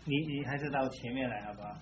你还是到前面来好不好？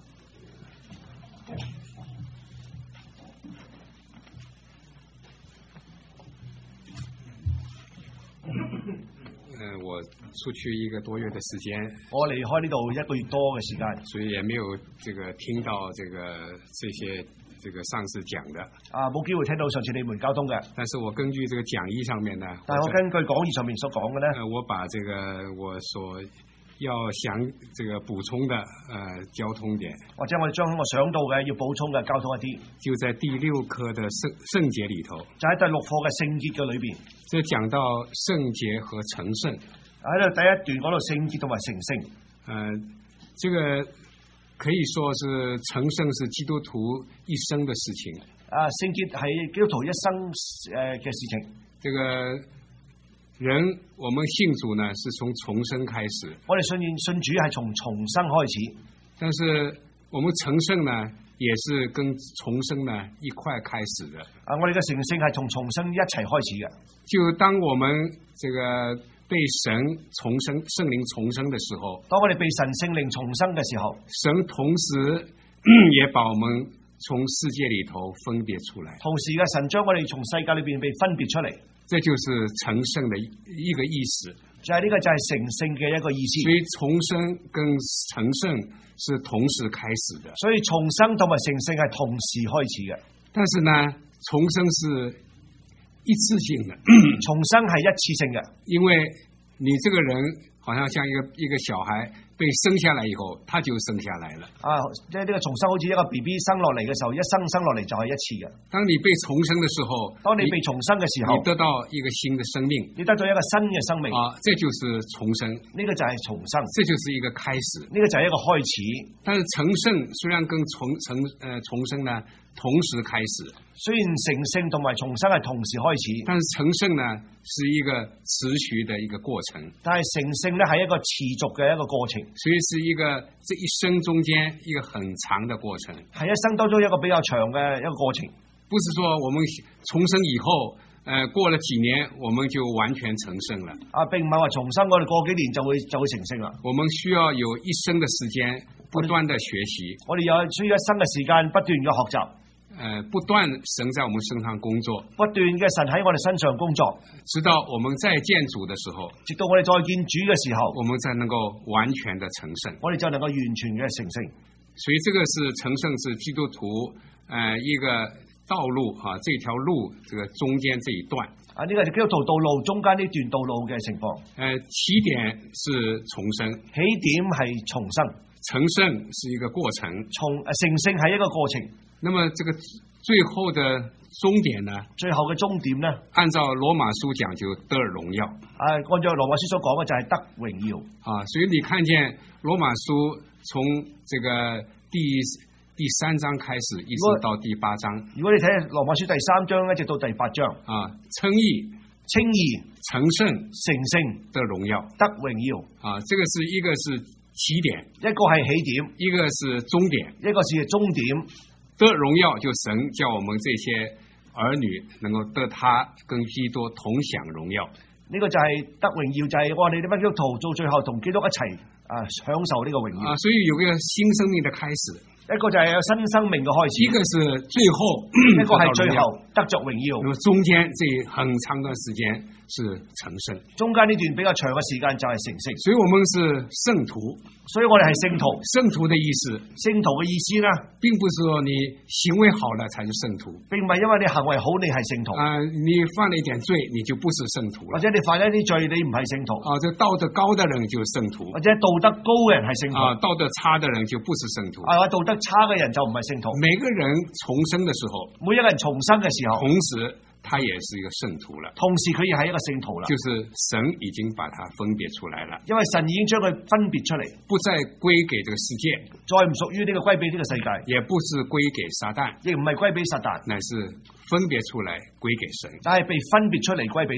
我出去1个多月的时间， 我離開呢度1個月多嘅時間， 所以也沒有聽到這些上次講的冇機會聽到上次你們交通嘅。 但是我根據這個講義上面呢， 但係我根據講義上面所講嘅呢， 我把我所要想補充的交通點， 或者我哋將我想到嘅要補充嘅交通一啲， 就在第6課的聖節裏頭， 就喺第6課嘅聖節嘅裏邊， 這講到聖潔和成聖， 喺度第1段講到聖潔同埋成聖， 這個可以說是成聖是基督徒一生的事情， 聖潔係基督徒一生嘅事情。 這個人，我們信主呢，是從重生開始。 我哋信主係從重生開始， 但是我們成聖呢，也是跟重生呢一塊開始的。 我哋嘅成聖係從重生一齊開始嘅。 就當我們這個被神重生、聖靈重生的時候， 當我哋被神聖靈重生嘅時候， 神同時也把我們從世界裏頭分別出來。 同時嘅神將我哋從世界裏邊被分別出嚟。 這就是成聖的一個意思， 就係呢個就係成聖嘅一個意思。 所以重生跟成聖是同時開始的。 所以重生同埋成聖係同時開始嘅。 但是呢，重生是一次性的， 重生係一次性嘅， 因為你這個人好像像一個小孩被生下來以後，他就生下來了。 即係呢個重生好似一個 BB 生落嚟嘅時候，一生落嚟就係一次嘅。 當你被重生的時候， 當你被重生嘅時候， 你得到一個新的生命， 你得到一個新嘅生命這就是重生。 呢個就係重生， 這就是一個開始， 呢個就係一個開始。 但是成聖雖然跟重生呢同時開始， 雖然成聖同埋重生係同時開始， 但是成聖呢是一個持續的一個過程。 但係成聖呢係一個持續嘅一個過程， 所以是一個這一生中間一個很長的過程， 係一生當中一個比較長嘅一個過程。 不是說我們重生以後，過了幾年我們就完全成聖了。 並唔係話重生我哋過幾年就會成聖啦。 我們需要有一生的時間不斷的學習， 我哋有需要一生嘅時間不斷嘅學習。 不斷神在我們身上工作， 不斷嘅神喺我哋身上工作， 直到我們再見主的時候， 直到我哋再見主嘅時候， 我們才能夠完全的成聖， 我哋就能夠完全嘅成聖。 所以這個是成聖是基督徒一個道路這條路這個中間這一段呢個係基督徒道路中間呢段道路嘅情況。 起點是重生， 起點係重生， 成聖是一個過程， 成聖係一個過程。那麼這個最後的終點呢？ 最後嘅終點呢？ 按照羅馬書講就得榮耀。 按照羅馬書所講嘅就係得榮耀。 所以你看見羅馬書從這個第3章開始一直到第8章。如果你睇羅馬書第3章一直到第8章稱義、成聖、得榮耀、得榮耀。這個是一個是起點，一個係起點，一個是終點，一個是終點。得榮耀就神叫我們這些兒女能夠得他跟基督同享榮耀。呢個就係得榮耀，就係我哋啲基督徒到最後同基督一齊享受呢個榮耀。所以有個新生命的開始，一個就係有新生命嘅開始，一個是最後，一個係最後得着榮耀。那麼中間這很長段時間是成聖，中間呢段比較長嘅時間就係成聖。所以我們是聖徒。所以我哋係聖徒，聖徒的意思，聖徒嘅意思呢，並不是說你行為好了才是聖徒，並唔係因為你行為好你係聖徒。你犯了一點罪，你就不是聖徒了。或者你犯咗啲罪，你唔係聖徒。這道德高的人就是聖徒，或者道德高嘅人係聖徒。道德差的人就不是聖徒。道德差嘅人就唔係聖徒。每個人重生的時候，每一個人重生嘅時候，同時他也是一個聖徒了，同時佢亦係一個聖徒啦。就是神已經把它分別出來了，因為神已經將佢分別出嚟，不再歸給這個世界，再唔屬於呢個歸俾呢個世界，也不是歸給撒旦，亦唔係歸俾撒旦，乃是分別出來歸給神，但係被分別出嚟歸俾神。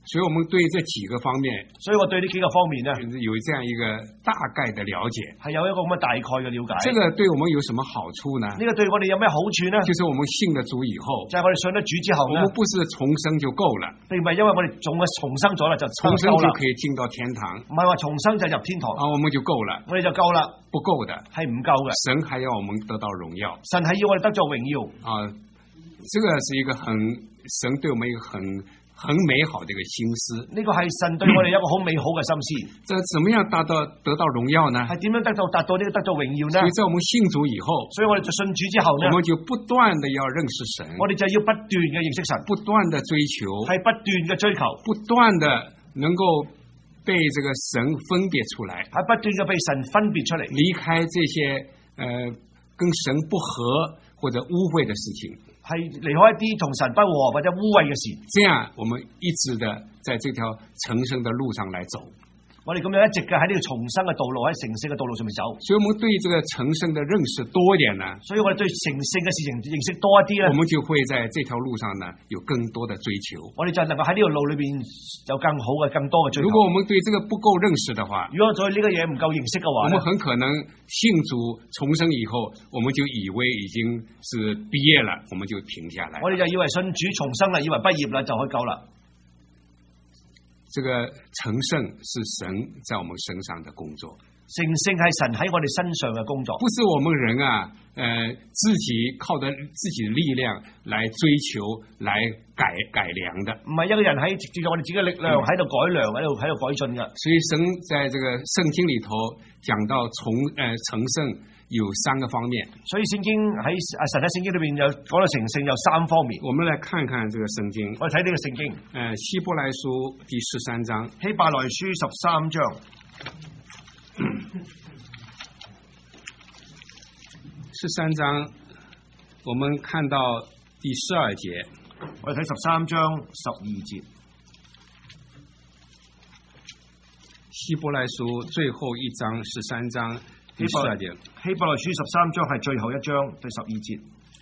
所以我们對這幾個方面， 所以我對呢幾個方面呢， 有這樣一個大概的了解， 係有一個咁嘅大概嘅了解。 這個對我們有什麼好處呢？ 呢個對我哋有咩好處呢？ 就是我們信了主以後， 就係我哋信咗主之後呢， 我們不是重生就夠了， 並唔係因為我哋重生咗啦就重生就可以進到天堂， 唔係話重生就入天堂啊，我們就夠了， 我哋就夠啦， 不夠的， 係唔夠嘅。 神還要我們得到榮耀， 神係要我哋得到榮耀啊，這個是一個神對我們一個很美好的一個心思， 呢個係神對我哋一個好美好嘅心思。 這怎麼樣得到榮耀呢？ 係點樣達到呢個得到榮耀呢？ 所以在我們信主以後， 所以我哋就信主之後呢， 我們就不斷的要認識神， 我哋就要不斷嘅認識神， 不斷的追求， 係不斷嘅追求， 不斷的能夠被這個神分別出來， 係不斷嘅被神分別出嚟， 離開這些跟神不合或者污穢的事情。 係離開一啲同神不和或者污穢嘅事， 這樣我們一直的在這條成聖的路上來走。 我哋咁樣一直嘅喺呢個重生嘅道路，喺成聖嘅道路上面走。 所以我們對這個成聖的認識多一點呢， 所以我哋對成聖嘅事情認識多一啲咧， 我們就會在這條路上呢有更多的追求。 我哋就能夠喺呢條路裏邊有更好嘅、更多嘅追求。 如果我們對這個不夠認識的話， 如果對呢個嘢唔夠認識嘅話， 我們很可能信主重生以後，我們就以為已經是畢業了，我們就停下來。 我哋就以為信主重生啦，以為畢業啦就可以夠啦。 這個成聖是神在我們身上的工作， 成聖係神喺我哋身上嘅工作， 不是我們人啊，自己靠着自己的力量來追求、來改良的， 唔係一個人喺藉住我哋自己嘅力量喺度改良、喺度改進嘅。 所以神在這個聖經裏頭講到成聖有三個方面， 所以聖經神喺聖經裏邊有講到成聖有三方面。 我們來看看這個聖經， 我哋睇呢個聖經， 希伯來書第13章， 希伯來書13章 ，13章，我們看到第12節， 我哋睇13章12節， 希伯來書最後一章13章。第12節， 希伯來書13章係最後一章第12節。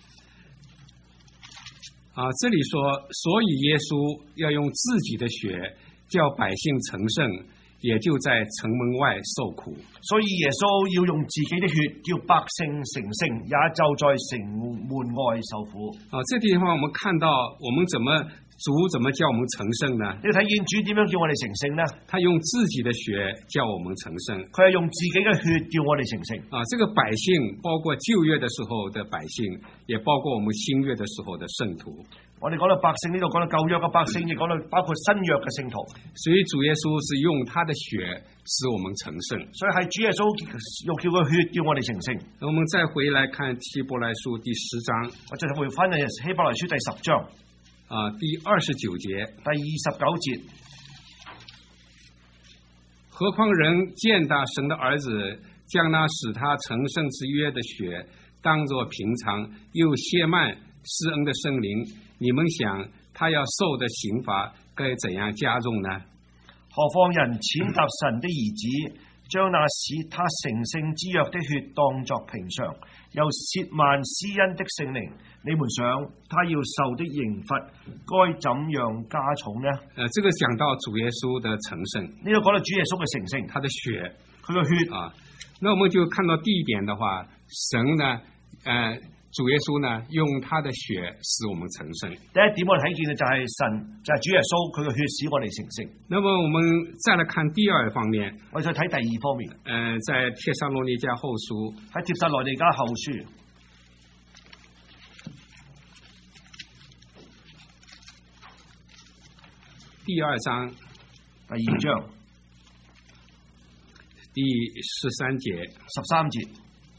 啊，這裏說，所以耶穌要用自己的血叫百姓成聖，也就在城門外受苦。 所以耶穌要用自己的血叫百姓成聖，也就在城門外受苦。 啊，這地方我們看到，我們主怎麼叫我們成聖呢？ 你睇見主點樣叫我哋成聖呢？ 他用自己的血叫我們成聖， 佢係用自己嘅血叫我哋成聖。 啊，這個百姓包括舊約的時候的百姓，也包括我們新約的時候的聖徒。 我哋講到百姓呢度，講到舊約嘅百姓，亦講到包括新約嘅聖徒。 所以主耶穌是用他的血使我們成聖。 所以係主耶穌用叫個血叫我哋成聖。 我們再回來看希伯來書第10章， 我再回翻去希伯來書第10章。 第29節， 第29節， 何況人踐踏神的兒子，將那使他成聖之約的血當作平常，又褻慢施恩的聖靈，你們想他要受的刑罰該怎樣加重呢？ 何況人踐踏神的兒子，將那使他成聖之約的血當作平常，又褻慢施恩的聖靈，你們想他要受的刑罰該怎樣加重呢？ 這個講到主耶穌的成聖， 呢個講到主耶穌嘅成聖， 他的血， 佢嘅血啊，那我們就看到第一點的話，神呢，主耶穌呢，用他的血使我們成聖。 第一點我哋睇見嘅就係神，就係主耶穌，佢嘅血使我哋成聖。 那麼我們再來看第二方面， 我哋再睇第二方面， 在帖撒羅尼迦後書， 喺帖撒羅尼迦後書第2章， 第2章第13節。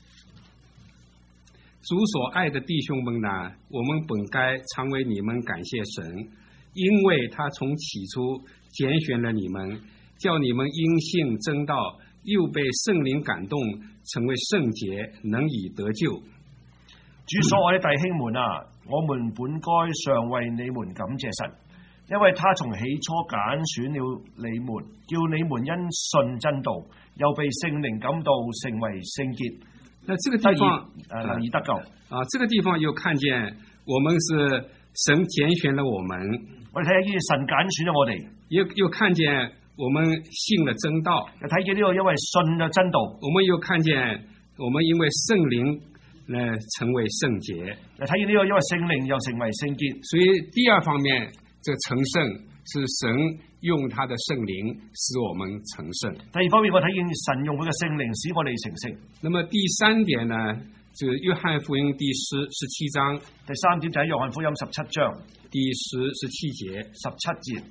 主所愛的弟兄們哪，我們本該常為你們感謝神，因為他從起初揀選了你們，叫你們因信真道，又被聖靈感動，成為聖潔，能以得救。 主所愛的弟兄們啊，我們本該常為你們感謝神，因為他從起初揀選了你們，叫你們因信真道，又被聖靈感動，成為聖潔。 那這個地方能以得救啊，這個地方又看見我們是神揀選了我們， 我哋睇下呢，神揀選咗我哋， 又看見我們信了真道， 又睇見呢個因為信咗真道， 我們又看見我們因為聖靈成為聖潔， 又睇見呢個因為聖靈又成為聖潔。 所以第二方面，這成聖是神用他的聖靈使我們成聖。 第二方面，我睇見神用佢嘅聖靈使我哋成聖。 那麼第三點呢，就是約翰福音第17章。 第三點就喺約翰福音17章第17節 17節。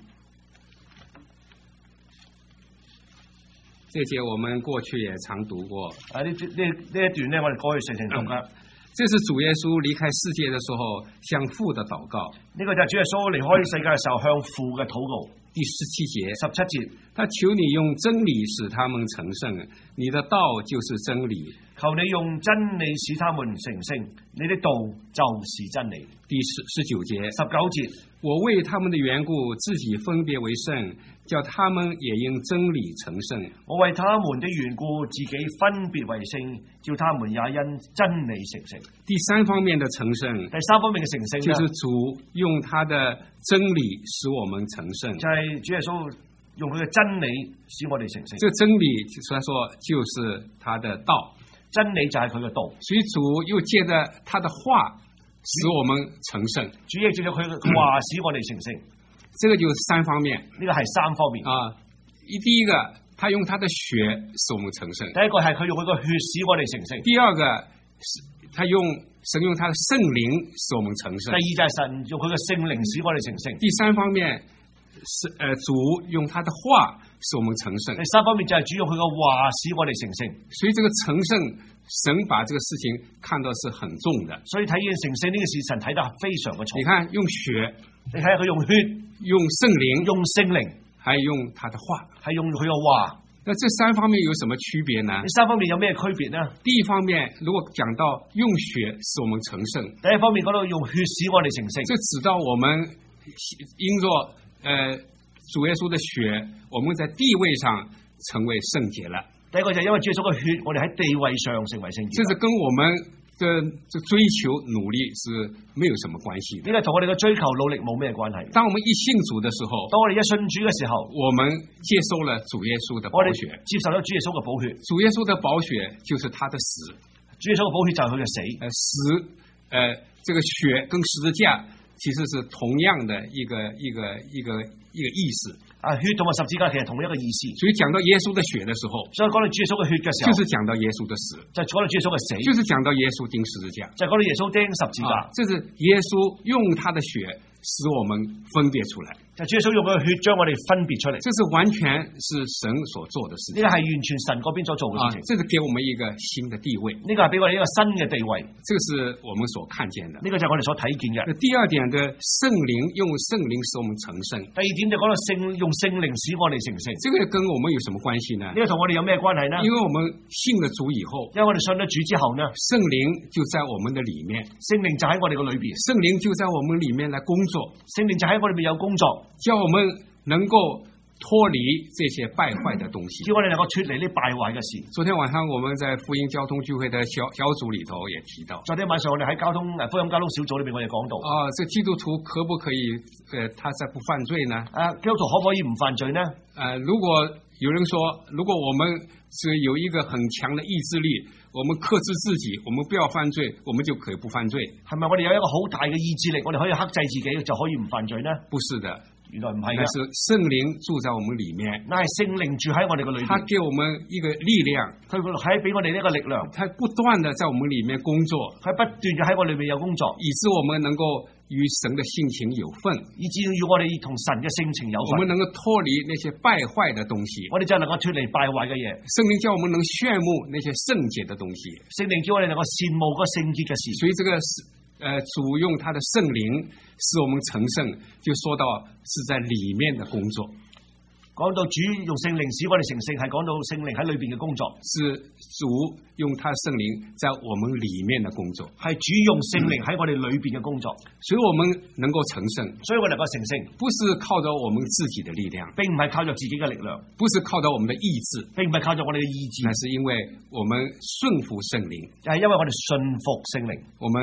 這節我們過去也常讀過。 呢一段呢，我哋過去常常讀噶。 這是主耶穌離開世界的時候向父的禱告。 呢個就係主耶穌離開世界嘅時候向父嘅禱告。 第17節，他求你用真理使他們成聖，你的道就是真理。 求你用真理使他們成聖，你的道就是真理。 第19節， 我為他們的緣故，自己分別為聖，叫他們也因真理成聖。 我為他們的緣故，自己分別為聖，叫他們也因真理成聖。 第三方面的成聖， 第三方面嘅成聖， 就是主用他的真理使我們成聖。 就係主耶穌用佢嘅真理使我哋成聖。 這個真理所以說就是他的道。 真理就係佢嘅道， 所以主又借着他的話使我們成聖。 主亦借着佢嘅話使我哋成聖。 這個就是三方面， 呢個係三方面啊。第一個，他用他的血使我們成聖。 第一個係佢用佢個血使我哋成聖。 第二個，神用他的聖靈使我們成聖。 第二就係神用佢嘅聖靈使我哋成聖。 第三方面是主用他的話使我們成聖。 第三方面就係主用佢嘅話使我哋成聖。 所以這個成聖，神把這個事情看到是很重的。 所以睇見成聖呢個事，神睇得非常嘅重。 你看用血， 你睇下佢用血， 用聖靈， 用聖靈， 還用他的話， 係用佢嘅話。 那這三方面有什麼區別呢？ 呢三方面有咩區別呢？ 第一方面，如果講到用血使我們成聖， 第一方面講到用血使我哋成聖， 這指到我們因着主耶穌的血，我們在地位上成為聖潔了。 第一個就係因為主耶穌嘅血，我哋喺地位上成為聖潔。 這是跟我們的追求努力是沒有什麼關係的。 呢個同我哋嘅追求努力冇咩關係。 當我們一信主的時候， 當我哋一信主嘅時候， 我們接受了主耶穌的寶血， 接受咗主耶穌嘅寶血。 主耶穌的寶血就是他的死， 主耶穌嘅寶血就係佢嘅死。 這個血跟十字架其實是同樣的一個意思。 血同埋十字架其實同一個意思。 所以講到耶穌的血的時候， 所以講到主耶穌嘅血嘅時候， 就是講到耶穌的死， 就係講到主耶穌嘅死， 就是講到耶穌釘十字架， 就係講到耶穌釘十字架。 這是耶穌用他的血使我們分別出來， 就主耶穌用佢嘅血將我哋分別出嚟。 這是完全是神所做的事情。 呢個係完全神嗰邊所做嘅事情。 這是給我們一個新的地位。 呢個係俾我哋一個新嘅地位。 這個是我們所看見的。 呢個就係我哋所睇見嘅。 第二點的聖靈用聖靈使我們成聖。 第二點就講到用聖靈使我哋成聖。 這個跟我們有什麼關係呢？ 呢個同我哋有咩關係呢？ 因為我們信了主以後， 因為我哋信咗主之後呢， 聖靈就在我們的裏面， 聖靈就喺我哋嘅裏邊， 聖靈就在我們裏面來工作， 聖靈就喺我哋裏面有工作， 叫我們能夠脫離這些敗壞的東西， 叫我哋能夠脫離呢敗壞嘅事。 昨天晚上我們在福音交通聚會的小組裏頭也提到， 昨天晚上我哋喺福音交通小組裏邊我哋講到， 這基督徒可不可以他在不犯罪呢？ 基督徒可唔可以唔犯罪呢？ 如果有人說，如果我們是有一個很強的意志力，我們克制自己，我們不要犯罪，我們就可以不犯罪。 係咪我哋有一個好大嘅意志力，我哋可以克制自己就可以唔犯罪呢？ 不是的。 原來唔係嘅， 是聖靈住在我們裏面， 那係聖靈住喺我哋嘅裏面， 他給我們一個力量， 佢喺俾我哋呢個力量， 他不斷的在我們裏面工作， 佢不斷嘅喺我裏面有工作， 以致我們能夠與神的性情有份， 以至於我哋同神嘅性情有份， 我們能夠脫離那些敗壞的東西， 我哋就能夠脫離敗壞嘅嘢。 聖靈叫我們能羨慕那些聖潔的東西， 聖靈叫我哋能夠羨慕嗰聖潔嘅事。 所以這個主用他的聖靈使我們成聖，就說到是在裏面的工作。 講到主用聖靈使我哋成聖，係講到聖靈喺裏邊嘅工作， 是主用他聖靈在我們裏面的工作， 係主用聖靈喺我哋裏邊嘅工作， 所以我們能夠成聖， 所以我哋能夠成聖， 不是靠着我們自己的力量， 並唔係靠着自己嘅力量， 不是靠着我們的意志， 並唔係靠着我哋嘅意志， 那是因為我們順服聖靈， 係因為我哋順服聖靈， 我們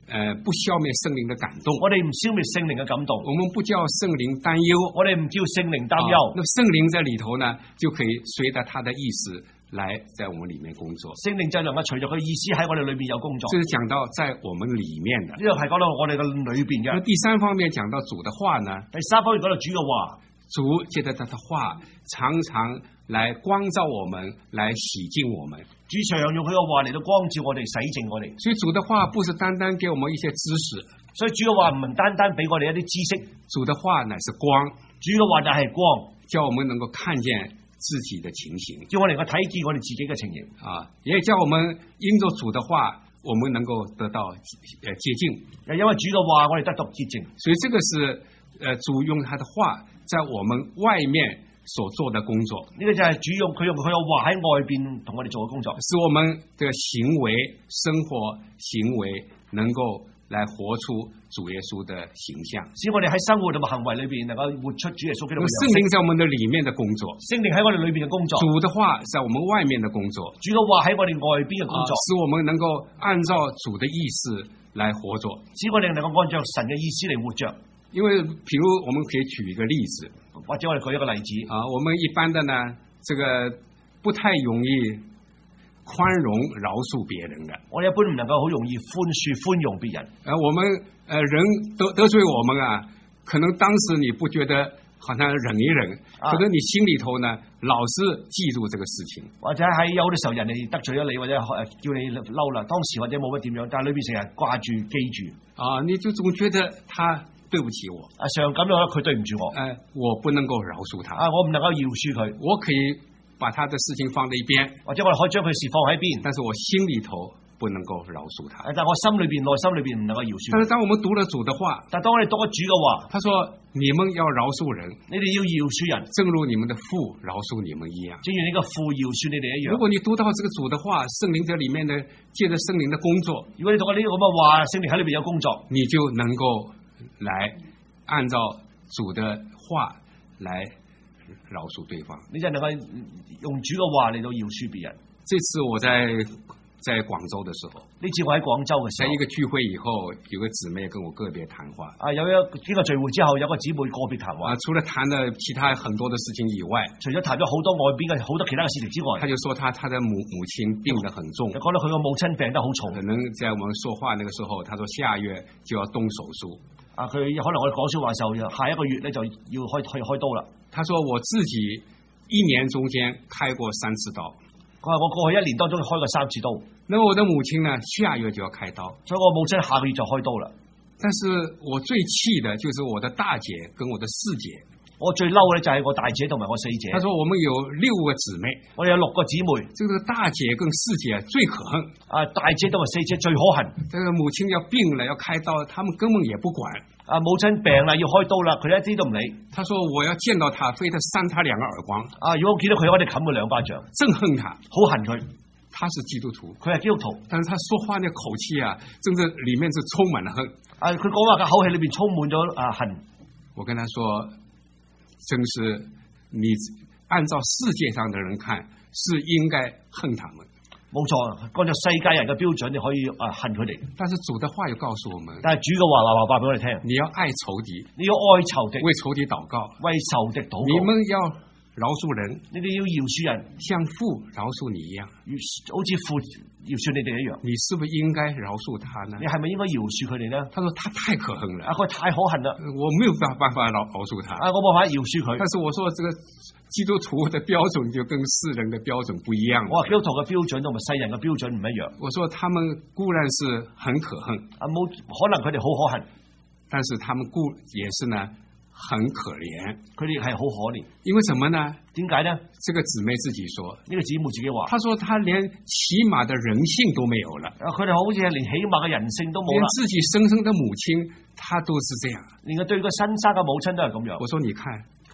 不消滅聖靈的感動， 我哋唔消滅聖靈嘅感動， 我們不叫聖靈擔憂， 我哋唔叫聖靈擔憂。 那麼聖靈在裏頭呢，就可以隨着他的意思來在我們裏面工作。 聖靈就能夠隨着佢意思喺我哋裏邊有工作。 這是講到在我們裏面的， 呢個係講到我哋嘅裏邊嘅。 第三方面講到主的話呢， 第三方面講到主嘅話， 主借着他的話常常來光照我們，來洗淨我們。 主常用佢嘅話嚟到光照我哋，洗淨我哋。 所以主的話不是單單給我們一些知識， 所以主嘅話唔係單單俾我哋一啲知識， 主的話乃是光， 主嘅話就係光， 叫我們能夠看見自己的情形， 叫我哋能夠睇見我哋自己嘅情形也叫我們因着主的話，我們能夠得到潔淨。 又因為主嘅話，我哋得到潔淨。 所以這個是主用他的話在我們外面所做的工作， 呢個就係主用佢嘅話喺外邊同我哋做嘅工作， 使我們的行為、生活行為能夠來活出主耶穌的形象， 使我哋喺生活同埋行為裏邊能夠活出主耶穌基督嘅樣式。 聖靈在我們的裏面的工作， 聖靈喺我哋裏邊嘅工作， 主的話在我們外面的工作， 主嘅話喺我哋外邊嘅工作， 使我們能夠按照主的意思來活着， 使我哋能夠按照神嘅意思嚟活着。 因為譬如我們可以舉一個例子， 或者我哋舉一個例子我們一般的呢，這個不太容易寬容饒恕別人的， 我哋一般唔能夠好容易寬容別人。 我們人得罪我們可能當時你不覺得好像忍一忍，可能你心裏頭呢老是記住這個事情， 或者喺有啲時候人哋得罪咗你，或者叫你嬲啦，當時或者冇乜點樣，但係裏邊成日掛住記住你就總覺得他對不起我常感到佢對唔住我， 我不能夠饒恕他我唔能夠饒恕佢， 我可以把他的事情放在一邊， 或者我哋可以將佢事放喺邊， 但是我心裏頭不能夠饒恕他， 但我心裏邊內心裏邊唔能夠饒恕。 但是當我們讀了主的話， 但當我哋讀咗主嘅話， 他說你們要饒恕人， 你哋要饒恕人， 正如你們的父饒恕你們一樣， 正如你個父饒恕你哋一樣。 如果你讀到這個主的話，聖靈在裏面的借着聖靈的工作， 如果你讀到呢個咁嘅話，聖靈喺裏邊有工作， 你就能夠來按照主的話來饒恕對方， 你就能夠用主嘅話嚟到饒恕別人。 這次我在廣州的時候， 呢次我喺廣州嘅時候， 在一個聚會以後，有個姊妹跟我個別談話。 有一個聚會之後，有個姊妹個別談話。 除了談了其他很多的事情以外， 除咗談咗好多外邊嘅好多其他嘅事情之外， 他就說他的母親病得很重， 就講到佢個母親病得好重， 可能在我們說話那個時候，他說下月就要動手術。 佢可能我哋講說話時候，下一個月咧就要開刀啦。他說我自己一年中間開過3次刀。 佢話我過去1年當中開過3次刀。 那麼我的母親呢，下月就要開刀， 所以我母親下個月就開刀啦。 但是我最氣的就是我的大姐跟我的四姐。 我最嬲嘅就係我大姐同埋我四姐。 他說我們有6個姊妹， 我哋有6個姊妹。 這個大姐跟四姐最可恨， 大姐同埋四姐最可恨。 這個母親要病了要開刀，他們根本也不管。 母親病啦要開刀啦，佢一啲都唔理。他說我要見到他，非得扇他2個耳光。 如果我見到佢，我哋冚佢2巴掌， 憎恨他， 好恨佢。 他是基督徒， 佢係基督徒， 但是他說話那口氣真的裏面是充滿了恨。 佢講話嘅口氣裏邊充滿咗恨。 我跟他說，真是你按照世界上的人看，是應該恨他們。 冇錯，按照世界人嘅標準，你可以恨佢哋。 但是主的話又告訴我們， 但係主嘅話俾我哋聽， 你要愛仇敵， 你要愛仇敵， 為仇敵禱告， 為仇敵禱告。 你們要饒恕人， 你哋要饒恕人， 像父饒恕你一樣， 好似父饒恕你哋一樣。 你是不是應該饒恕他呢？ 你係咪應該饒恕佢哋呢？ 他說他太可恨了， 佢太可恨啦， 我沒有辦法饒恕他。 我冇法饒恕佢。 但是我說這個基督徒的標準就跟世人的標準不一樣。 我話基督徒嘅標準同埋世人嘅標準唔一樣。 我說他們固然是很可恨， 冇可能佢哋好可恨， 但是他們也是呢很可憐， 佢哋係好可憐。 因為什麼呢？ 點解呢？ 這個姊妹自己說， 呢個姊妹自己話， 她說她連起碼的人性都沒有了。 佢哋好似係連起碼嘅人性都冇啦。 連自己生的母親，她都是這樣。 連佢對個新生嘅母親都係咁樣。 我說你看， 佢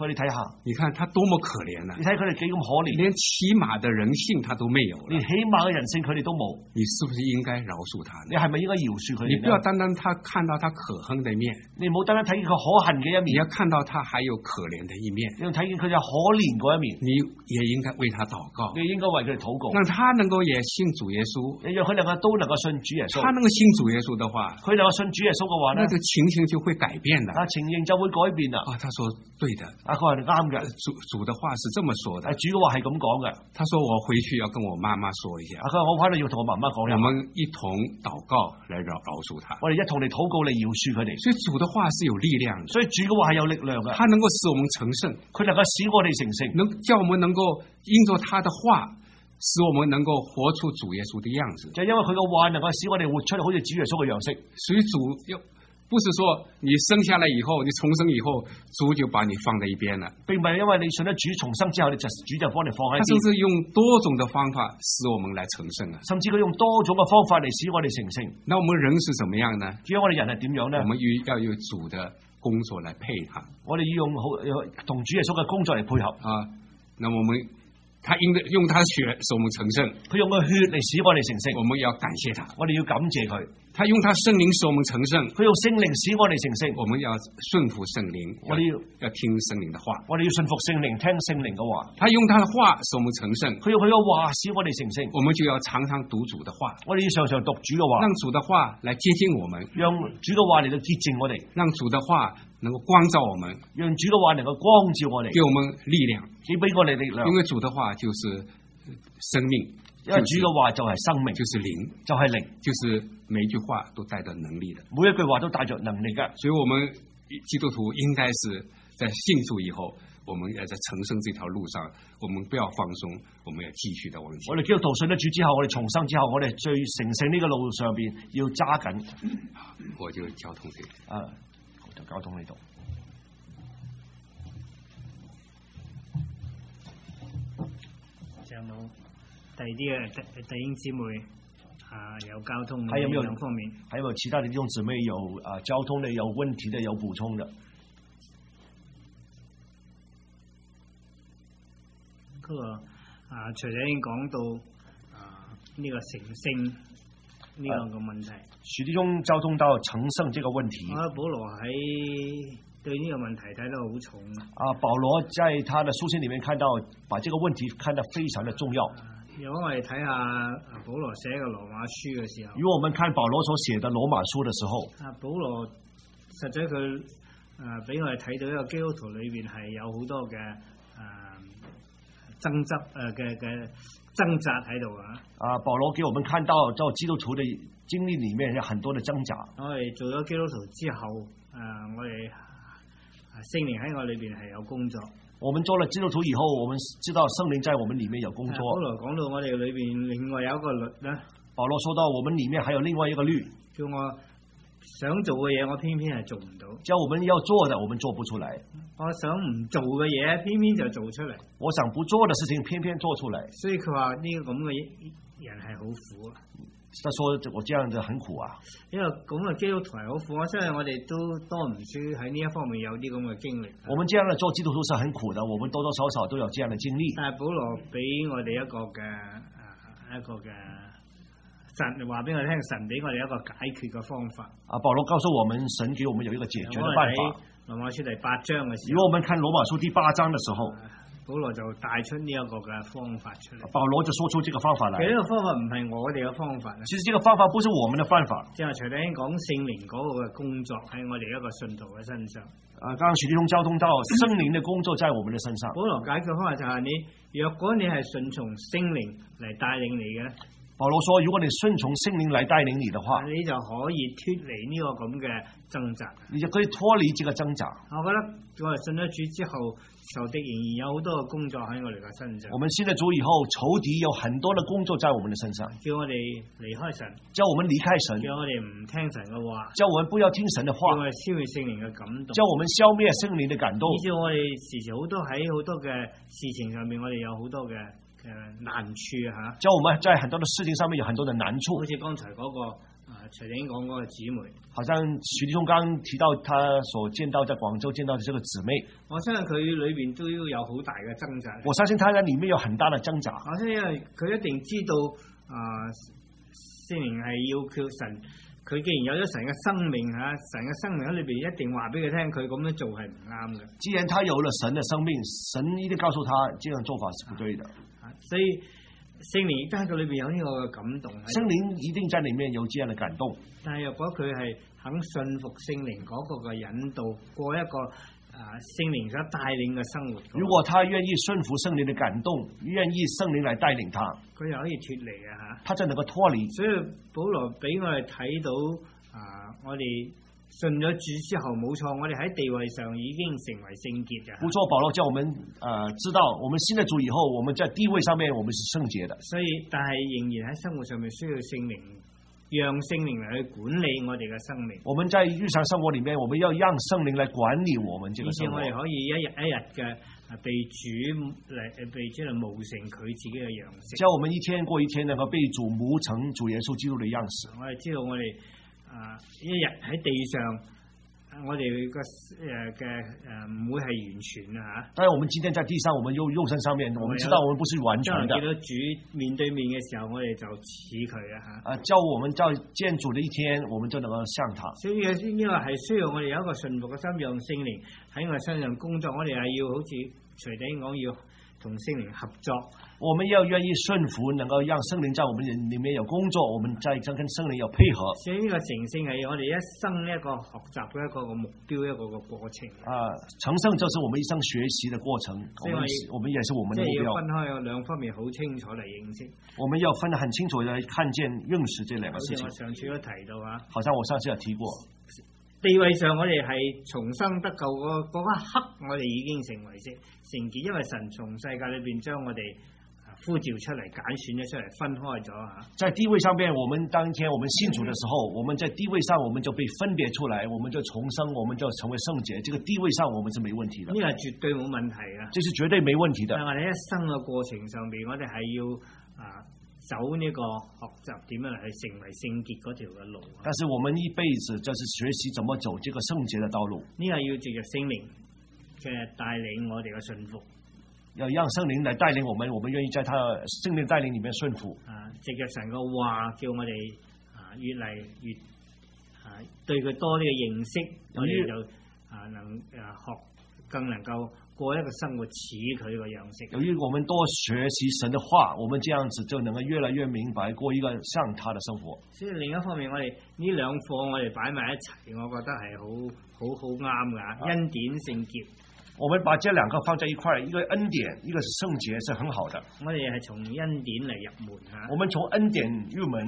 佢哋睇下， 你看他多麼可憐啊！ 你睇佢哋幾咁可憐， 連起碼的人性他都沒有了， 連起碼嘅人性佢哋都冇。 你是不是應該饒恕他呢？ 你係咪應該饒恕佢哋？ 你不要單單他看到他可恨的一面， 你唔好單單睇見佢可恨嘅一面， 你要看到他還有可憐的一面， 你要睇見佢有可憐嗰一面。 你也應該為他禱告， 你應該為佢哋禱告， 讓他能夠也信主耶穌， 讓佢兩個都能夠信主耶穌。 他能夠信主耶穌的話， 佢能夠信主耶穌嘅話呢， 那個情形就會改變的。 情形就會改變啦。 他說對的， 佢話你啱嘅。 主的話是這麼說的， 主嘅話係咁講嘅。 他說我回去要跟我媽媽說一下。 佢話我翻嚟要同我媽媽講。 我們一同禱告來饒恕他。 我哋一同嚟禱告嚟饒恕佢哋。 所以主的話是有力量的， 所以主嘅話係有力量嘅。 他能夠使我們成聖， 佢能夠使我哋成聖， 叫我們能夠因着他的話，使我們能夠活出主耶穌的樣子。 就因為佢嘅話能夠使我哋活出好似主耶穌嘅樣式。 所以主不是說你生下來以後，你重生以後，主就把你放在一邊了， 並唔係因為你信咗主重生之後，主就幫你放喺一邊。 他甚至用多種的方法使我們來成聖啊！ 甚至佢用多種嘅方法嚟使我哋成聖。 那我們人是怎麼樣呢？ 至於我哋人係點樣呢？ 我們要有主的工作來配合， 我哋要用同主耶穌嘅工作嚟配合啊。那我們他用他的血使我們成聖， 佢用個血嚟使我哋成聖， 我們要感謝他， 我哋要感謝佢。 他用他聖靈使我們成聖， 佢用聖靈使我哋成聖， 我們要順服聖靈， 我哋要聽聖靈的話， 我哋要順服聖靈，聽聖靈嘅話。 他用他的話使我們成聖， 佢用佢嘅話使我哋成聖， 我們就要常常讀主的話， 我哋要常常讀主嘅話， 讓主的話來接近我們， 讓主嘅話嚟到潔淨我哋， 讓主的話能夠光照我們， 讓主嘅話能夠光照我哋， 給我們力量， 給我哋力量。 因為主的話就是生命。 因為主嘅話就係生命， 就是靈， 就係靈， 就是每一句話都帶着能力的， 每一句話都帶着能力嘅。 所以我們基督徒應該是在信主以後，我們要在成聖這條路上，我們不要放鬆，我們要繼續的往前。 我哋基督徒信咗主之後，我哋重生之後，我哋最成聖呢個路上邊要揸緊。 我就交通這啊，就交通呢度。 有冇第二啲嘅弟兄姊妹有交通還有沒有兩方面？ 還有沒有其他的弟兄姊妹有交通的有問題的有補充的？ 嗰個徐仔已經講到呢個成聖呢個問題。 徐弟兄交通到成聖這個問題。 保羅喺對呢個問題睇得好重。 保羅在他的書信裡面看到，把這個問題看得非常的重要。 如果我哋睇下保羅寫嘅羅馬書嘅時候， 如果我們看保羅所寫的羅馬書的時候， 保羅實在佢俾我哋睇到一個基督徒裏邊係有好多嘅掙扎喺度保羅給我們看到在基督徒的經歷裡面有很多的掙扎。 我哋做咗基督徒之後，我哋聖靈喺我裏邊係有工作。 我們做了基督徒以後，我們知道聖靈在我們裡面有工作。 保羅講到我哋裏邊另外有一個律咧。 保羅說到我們裡面還有另外一個律， 叫我想做嘅嘢，我偏偏係做唔到。 叫我們要做的，我們做不出來。 我想唔做嘅嘢，偏偏就做出嚟。 我想不做的事情，偏偏做出來。 所以佢話呢個咁嘅人係好苦。 他說我這樣子很苦啊， 因為咁嘅基督徒係好苦，我相信我哋都多唔少喺呢一方面有啲咁嘅經歷。 我們這樣的做基督徒是很苦的，我們多多少少都有這樣的經歷。 但係保羅俾我哋一個嘅神話俾我聽，神俾我哋一個解決嘅方法。 保羅告訴我們，神給我們有一個解決的辦法。 羅馬書第8章嘅時候， 如果我們看羅馬書第8章的時候， 保羅就帶出呢一個嘅方法出嚟。 保羅就說出這個方法來。 其實呢個方法唔係我哋嘅方法。 其實這個方法不是我們的辦法。 即係徐弟兄講聖靈嗰個嘅工作喺我哋一個信徒嘅身上。 剛剛徐弟兄交通到聖靈的工作在我們的身上。 保羅解決方法就係若果你係順從聖靈嚟帶領你嘅。 保羅說，如果你順從聖靈來帶領你的話， 你就可以脫離呢個咁嘅掙扎， 你就可以脫離這個掙扎。 我覺得我哋信咗主之後，仇敵仍然有好多嘅工作喺我哋嘅身上。 我們信了主以後，仇敵有很多的工作在我們的身上， 叫我哋離開神， 叫我們離開神， 叫我哋唔聽神嘅話， 叫我們不要聽神的話， 叫我哋消滅聖靈嘅感動， 叫我們消滅聖靈的感動。 以致我哋時時好多喺好多嘅事情上面，我哋有好多嘅難處嚇。 叫我們在很多的事情上面有很多的難處。 好似剛才嗰個徐弟兄講嗰個姊妹， 好像徐弟兄剛提到他所見到在廣州見到的這個姊妹， 我相信佢裏邊都有好大嘅掙扎。 我相信他在裡面有很大的掙扎。 我相信因為佢一定知道聖靈係要叫神，佢既然有咗神嘅生命嚇，神嘅生命喺裏邊一定話俾佢聽，佢咁樣做係唔啱嘅。 既然他有了神的生命，神一定告訴他這樣做法是不對的。 所以聖靈亦都喺佢裏邊有呢個嘅感動。 聖靈一定在裡面有這樣的感動。 但係若果佢係肯信服聖靈嗰個嘅引導，過一個聖靈所帶領嘅生活。 如果他願意順服聖靈的感動，願意聖靈來帶領他， 佢又可以脫離啊嚇。 他就能夠脫離。 所以保羅俾我哋睇到我哋信咗主之後冇錯，我哋喺地位上已經成為聖潔嘅。 不錯，保羅叫我們知道，我們信了主以後，我們在地位上面我們是聖潔的。 所以，但係仍然喺生活上面需要聖靈。讓聖靈嚟去管理我哋嘅生命。 我們在日常生活裡面，我們要讓聖靈來管理我們這個生活。 以致我哋可以一日一日嘅被主嚟模成佢自己嘅樣式。 叫我們一天過一天能夠被主模成主耶穌基督的樣式。 我哋知道我哋一日喺地上。我哋個唔會係完全啊嚇。 當然，我們今天在地上，我們肉身上面，我們知道我們不是完全的。 見到主面對面嘅時候，我哋就似佢啊嚇。 叫我們在見主的一天，我們就能夠像他。 所以呢個係需要我哋有一個順服嘅心，讓聖靈喺我哋身上工作。我哋係要好似徐弟兄講，要同聖靈合作。 我們要願意順服，能夠讓聖靈在我們裡面有工作，我們在跟聖靈有配合。 所以呢個成聖係我哋一生一個學習嘅一個目標，一個過程。 成聖就是我們一生學習的過程。我們也是我們的目標。 即係要分開有兩方面好清楚嚟認識。 我們要分得很清楚來看見認識這兩個事情。 好似我上次都提到啊。 好像我上次有提過。 地位上我哋係重生得救嗰一刻，我哋已經成為聖潔，因為神從世界裏邊將我哋呼召出嚟，揀選咗出嚟，分開咗嚇。在地位上面，我們當天我們信主的時候，我們在地位上我們就被分別出來，我們就重生，我們就成為聖潔。這個地位上我們是沒問題的。 呢個係絕對冇問題嘅。 這是絕對沒問題的。 但係我哋一生嘅過程上邊，我哋係要走呢個學習點樣嚟去成為聖潔嗰條嘅路。 但是我們一輩子就是學習怎麼走這個聖潔的道路。 呢個要藉着聖靈嘅帶領我哋嘅順服。 要讓聖靈來帶領我們，我們願意在他聖靈帶領裡面順服。 藉着神嘅話，叫我哋越嚟越對佢多啲嘅認識，我哋就能更能夠過一個生活似佢個樣式。 由於我們多學習神的話，我們這樣子就能夠越來越明白過一個像他的生活。 所以另一方面，我哋呢兩課我哋擺埋一齊，我覺得係好啱㗎。恩典聖潔。 我們把這兩個放在一塊，一個恩典，一個是聖潔，是很好的。 我哋係從恩典嚟入門嚇。 我們從恩典入門。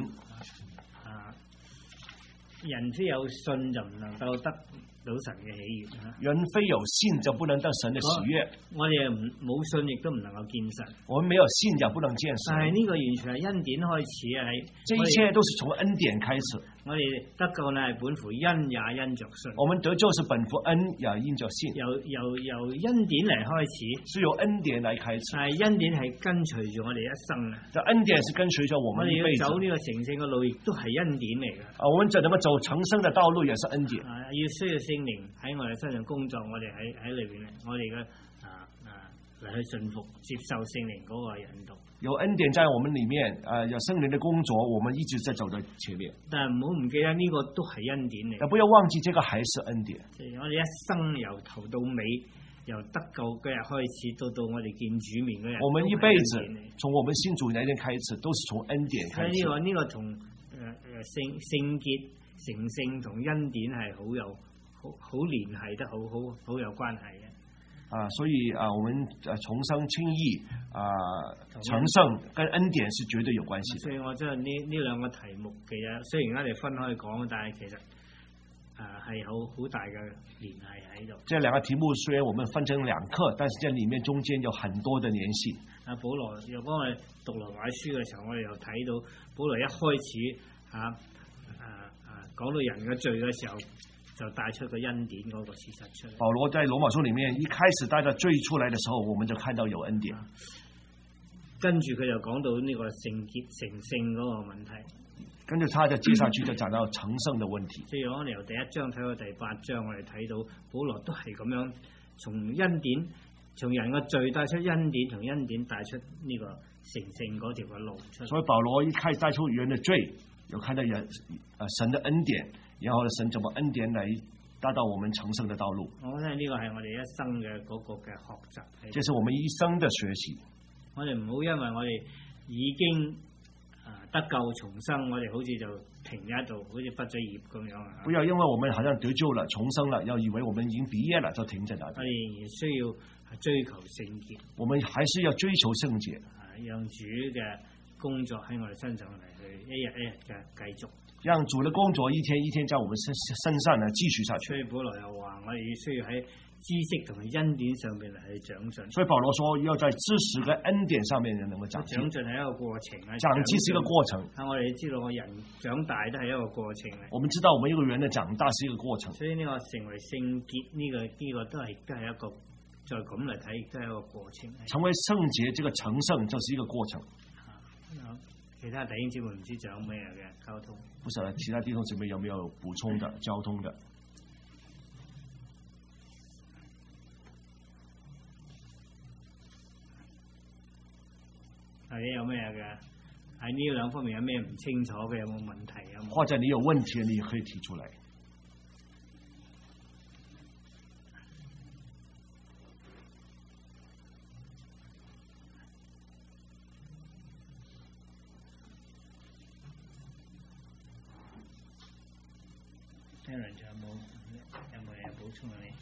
人非有信就唔能夠得到神嘅喜悅嚇。 人非有信就不能得神的喜悅。 我哋冇信亦都唔能夠見神。 我們沒有信也不能見神。 但係呢個完全係恩典開始啊！ 這一切都是從恩典開始。 我哋得救呢係本乎恩也因着信。 我們得救是本乎恩也因着信。 由恩典嚟開始。 是由恩典來開始。 但係恩典係跟隨住我哋一生啊！ 這恩典是跟隨着我們一輩子。 我哋要走呢個成聖嘅路，亦都係恩典嚟嘅。 我們怎麼走成聖的道路也是恩典。 要需要聖靈喺我哋身上工作，我哋喺裏邊咧，我哋嘅嚟去順服接受聖靈嗰個引導。 有恩典在我們裡面，有聖靈的工作，我們一直在走在前面。 但係唔好唔記得呢個都係恩典嚟。 不要忘記這個還是恩典。 我哋一生由頭到尾，由得救嗰日開始，到我哋見主面嗰日， 我們一輩子從我們信主那天開始，都是從恩典開始。 所以呢個同聖潔、成聖同恩典係好聯繫得好有關係嘅。 所以我們重生稱義成聖跟恩典是絕對有關係的。 所以我真係呢兩個題目其實雖然我哋分開講，但係其實係好大嘅聯繫喺度。 這兩個題目雖然我們分成兩課，但是這裡面中間有很多的聯繫。 保羅又幫我哋讀羅馬書嘅時候，我哋又睇到保羅一開始講到人嘅罪嘅時候，就帶出個恩典嗰個事實出嚟。 保羅在羅馬書裡面一開始帶着罪出來的時候，我們就看到有恩典。 跟住佢就講到呢個聖潔成聖嗰個問題。 跟住他就接下去就講到成聖的問題。 所以我哋由第1章睇到第8章，我哋睇到保羅都係咁樣從恩典，從人嘅罪帶出恩典，從恩典帶出呢個成聖嗰條嘅路出。 所以保羅一開始帶出人的罪，又看到人神的恩典，然後神怎麼恩典來達到我們成聖的道路。 我覺得呢個係我哋一生嘅嗰個嘅學習。 這是我們一生的學習。 我哋唔好因為我哋已經得救重生，我哋好似就停喺度，好似畢咗業咁樣啊！ 不要因為我們好像得救了、重生了，要以為我們已經畢業了就停在那裡。 我哋仍然需要追求聖潔。 我們還是要追求聖潔， 讓主嘅工作喺我哋身上嚟去一日一日嘅繼續。 讓主的工作一天一天在我們身上呢繼續下去。 所以保羅又話：我哋需要喺知識同埋恩典上邊嚟去長進。 所以保羅說要在知識和恩典上面能夠長進。 長進係一個過程啊， 長進是一個過程。 我哋知道我人長大都係一個過程嚟。 我們知道我們一個人的長大是一個過程。 所以呢個成為聖潔呢個都係一個，再咁嚟睇都係一個過程。 成為聖潔，這個成聖就是一個過程。 其他弟兄姊妹唔知仲有咩嘅交通？ 不曉得其他弟兄姊妹有沒有補充的交通的？ 或者有咩嘅喺呢兩方面有咩唔清楚嘅，有冇問題啊？ 或者你有問題，你可以提出來。 聽人仲有冇嘢補充啊？你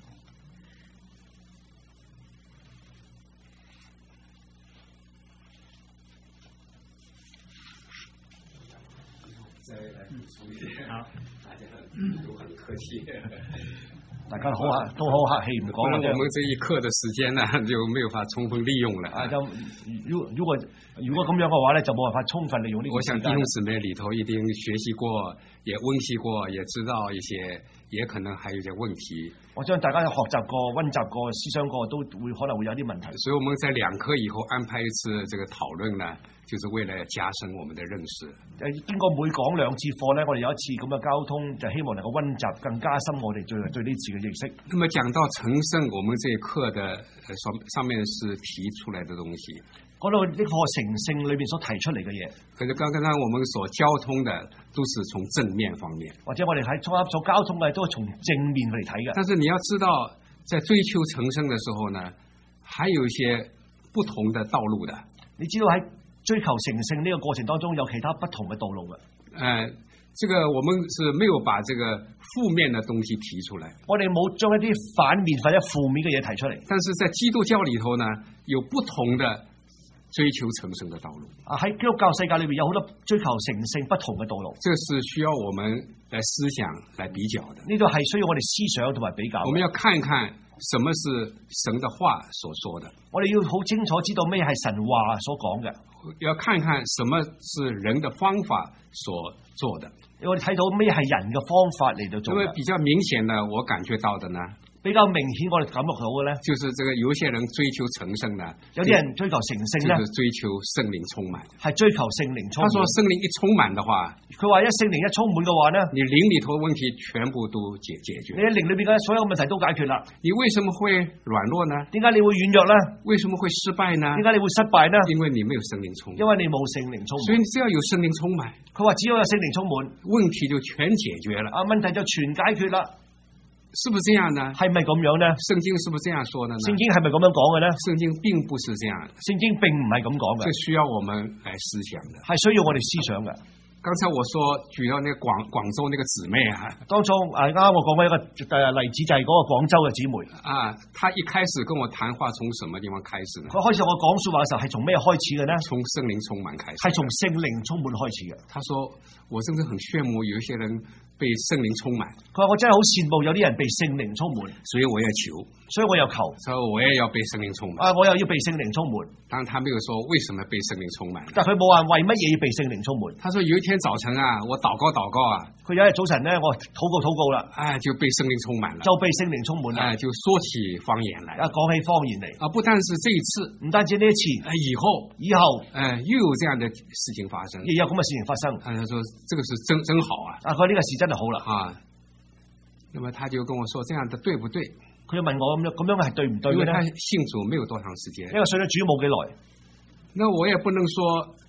好， 大家都很客氣， 大家都好客氣，唔講。 我們這一課的時間呢，就沒有法充分利用了。 如果咁樣嘅話呢，就冇辦法充分利用呢個時間。 我想弟兄姊妹裏頭一定學習過，也溫習過，也知道一些，也可能還有些問題。 我將大家學習過、溫習過、思想過，都可能會有啲問題。 所以我們在2課以後安排一次這個討論呢，就是為了加深我們的認識。 經過每講2次課呢，我哋有一次咁嘅交通，就希望能夠溫習，更加深我哋對呢次嘅認識。 那麼講到成聖，我們這一課的上面是提出來的東西。 講到呢課成聖裏面所提出嚟嘅嘢， 可是剛剛我們所交通的都是從正面方面， 或者我哋喺所交通嘅都係從正面嚟睇嘅。 但是你要知道，在追求成聖的時候呢，還有一些不同的道路的。 你知道喺追求成聖呢個過程當中有其他不同嘅道路嘅。 這個我們是沒有把這個負面的東西提出來， 我哋冇將一啲反面或者負面嘅嘢提出嚟。 但是在基督教裏頭呢，有不同的追求成聖的道路。 喺基督教世界裏面有好多追求成聖不同嘅道路。 這是需要我們來思想來比較的。 呢度係需要我哋思想同埋比較。 我們要看看什麼是神的話所說的。 我哋要好清楚知道咩係神話所講嘅。 要看看什麼是人的方法所做的。 我哋睇到咩係人嘅方法嚟到做嘅。 因為比較明顯的，我感覺到的呢， 比較明顯我哋感覺到嘅咧， 就是這個有些人追求成聖呢， 有啲人追求成聖咧， 就是追求聖靈充滿， 係追求聖靈充滿。 他說聖靈一充滿的話， 佢話一聖靈一充滿嘅話呢， 你靈裏頭問題全部都解決。 你喺靈裏邊嘅所有問題都解決啦。 你為什麼會軟弱呢？ 點解你會軟弱呢？ 為什麼會失敗呢？ 點解你會失敗呢？ 因為你沒有聖靈充滿。 因為你冇聖靈充滿。 所以你只要有聖靈充滿， 佢話只要有聖靈充滿， 問題就全解決了。 問題就全解決啦。 是不是這樣呢？ 係咪咁樣呢？ 聖經是不是這樣說的呢？ 聖經係咪咁樣講嘅呢？ 聖經並不是這樣， 聖經並唔係咁講嘅。 這需要我們來思想的， 係需要我哋思想嘅。 剛才我說舉到那個廣州那個姊妹啊， 當初啱啱我講過一個例子，就係嗰個廣州嘅姊妹啊，她一開始跟我談話從什麼地方開始呢？ 佢開始我講說話嘅時候係從咩開始嘅呢？ 從聖靈充滿開始， 係從聖靈充滿開始嘅。 她說我真的很羨慕有一些人被聖靈充滿。 佢話我真係好羨慕有啲人被聖靈充滿， 所以我要求， 所以我又求， 所以我也要被聖靈充滿。 我又要被聖靈充滿。 當然他沒有說為什麼被聖靈充滿， 但佢冇話為乜嘢要被聖靈充滿。 他說有一天早晨啊，我禱告啊， 佢有一日早晨咧，我禱告啦， 就被聖靈充滿了， 就被聖靈充滿啦， 就說起方言來， 講起方言嚟， 不但是這一次， 唔單止呢一次， 以後又有這樣的事情發生， 亦有咁嘅事情發生。 他說這個是真好啊， 佢話呢個事真係好啦那麼他就跟我說這樣的對不對？ 佢就問我咁樣係對唔對嘅咧？ 因為他信主沒有多長時間， 因為信咗主冇幾耐， 那我也不能說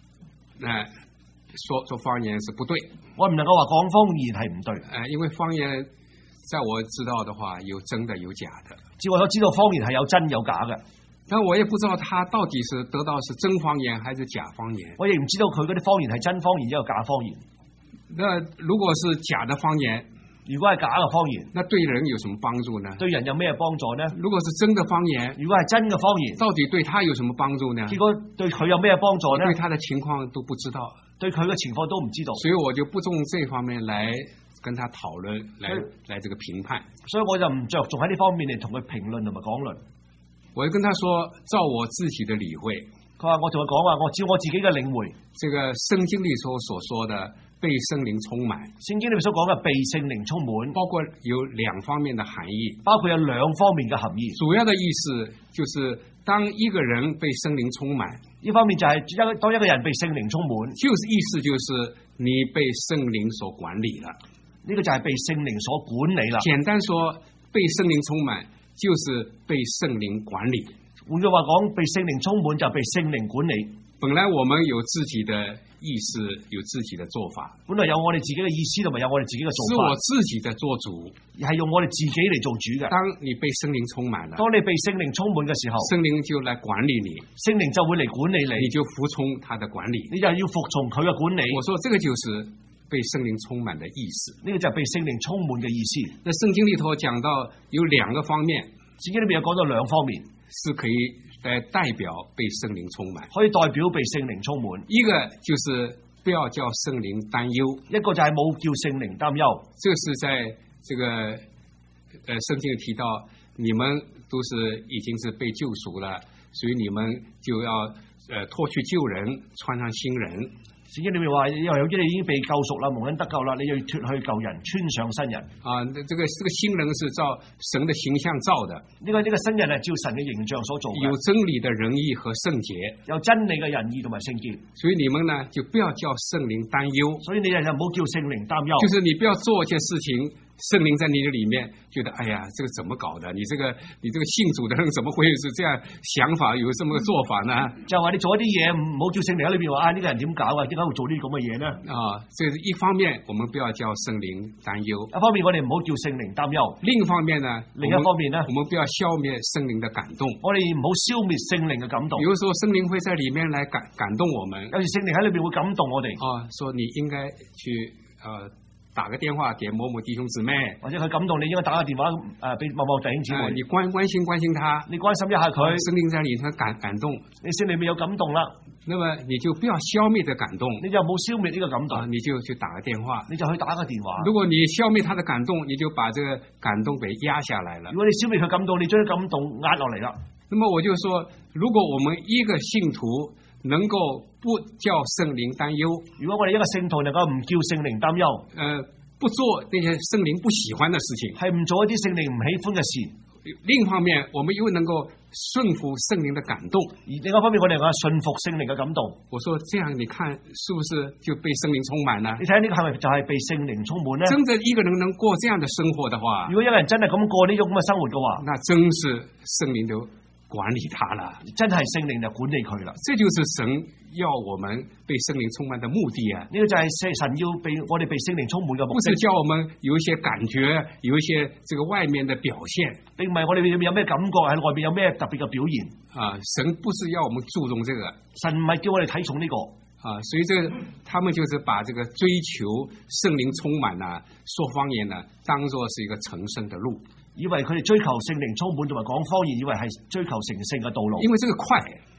說方言是不對， 我唔能夠話講方言係唔對， 因為方言在我知道的話有真的有假的， 只我所知道方言係有真有假嘅， 但我也不知道他到底是得到是真方言還是假方言， 我亦唔知道佢嗰啲方言係真方言一個假方言。 那如果是假的方言， 如果係假嘅方言， 那對人有什麼幫助呢？ 對人有咩幫助呢？ 如果是真的方言， 如果係真嘅方言， 到底對他有什麼幫助呢？ 結果對佢有咩幫助呢？ 對他的情況都不知道， 對佢嘅情況都唔知道， 所以我就不從這方面來跟他討論，來這個評判。 所以我就唔着重喺呢方面嚟同佢評論同埋講論。 我就跟他說，照我自己的理會， 佢話我同佢講話，我照我自己嘅領會， 這個聖經裏所說的被聖靈充滿， 聖經裏面所講嘅被聖靈充滿， 包括有兩方面的含義， 包括有兩方面嘅含義。 主要的意思就是當一個人被聖靈充滿， 呢方面就係當一個人被聖靈充滿， 就是意思就是你被聖靈所管理了， 呢個就係被聖靈所管理啦。 簡單說，被聖靈充滿就是被聖靈管理。 換句話講，被聖靈充滿就被聖靈管理。 本來我們有自己的意思，有自己的做法。 本來有我哋自己嘅意思，同埋有我哋自己嘅做法。 是我自己在做主， 係用我哋自己嚟做主嘅。 當你被聖靈充滿了， 當你被聖靈充滿嘅時候， 聖靈就來管理你， 聖靈就會嚟管理你， 你就服從他的管理， 你就要服從佢嘅管理。 我說這個就是被聖靈充滿的意思。 呢個就係被聖靈充滿嘅意思。 那聖經裏頭講到有兩個方面， 聖經裏面有講到兩方面， 是可以代表被聖靈充滿， 可以代表被聖靈充滿。 一個就是不要叫聖靈擔憂， 一個就係冇叫聖靈擔憂。 這是在這個聖經提到，你們都是已經是被救贖了，所以你們就要脫去舊人，穿上新人。 聖經裏面話，因為有啲你已經被救贖啦，蒙恩得救啦，你要脫去舊人，穿上新人。 這個新人是照神的形象造的。呢個新人係照神嘅形象所做嘅， 有真理的仁義和聖潔， 有真理嘅仁義同埋聖潔。 所以你們呢就不要叫聖靈擔憂， 所以你哋就唔好叫聖靈擔憂。 就是你不要做一些事情，聖靈在你的裏面覺得，哎呀，這個怎麼搞的？你這個信主的人怎麼會是這樣想法，有這麼個做法呢？ 就話你做一啲嘢唔好叫聖靈喺裏邊話，呢個人點搞啊？點解會做呢啲咁嘅嘢呢？ 這是一方面，我們不要叫聖靈擔憂； 一方面我哋唔好叫聖靈擔憂。另一方面呢， 我們不要消滅聖靈的感動。 我哋唔好消滅聖靈嘅感動。 比如說聖靈會在裏面來感動我們， 有時聖靈喺裏邊會感動我哋。 說你應該去打個電話給某某弟兄姊妹， 或者佢感動你應該打個電話俾某某弟兄姊妹， 你關心他， 你關心一下佢， 聖靈在裏頭感動， 你心裏面有感動啦， 那麼你就不要消滅這感動， 你就冇消滅呢個感動， 你就去打個電話， 你就去打個電話。 如果你消滅他的感動，你就把這個感動給壓下來了。 如果你消滅佢感動，你將感動壓落嚟啦。 那麼我就說，如果我們一個信徒能夠不叫聖靈擔憂， 如果我哋一個聖徒能夠唔叫聖靈擔憂， 不做那些聖靈不喜歡的事情， 係唔做一啲聖靈唔喜歡嘅事。 另一方面，我們又能夠順服聖靈的感動， 而另一方面，我哋能夠順服聖靈嘅感動。我說這樣，你看是不是就被聖靈充滿了？ 你睇呢個係咪就係被聖靈充滿呢？ 真的一個人能過這樣的生活的話， 如果一個人真係咁過呢種咁嘅生活嘅話， 那真是聖靈就管理他了， 真係聖靈就管理佢啦。 這就是神要我們被聖靈充滿的目的啊！ 呢個就係神要我哋被聖靈充滿嘅目的， 不是叫我們有一些感覺，有一些這個外面的表現， 並唔係我哋有咩感覺喺外邊有咩特別嘅表現啊！神不是要我們注重這個， 神唔係叫我哋睇重呢個啊！所以他們就是把這個追求聖靈充滿啊，說方言呢，當作是一個成聖的路。 以為佢哋追求聖靈充滿同埋講方言，以為係追求成聖嘅道路。 因為這個快，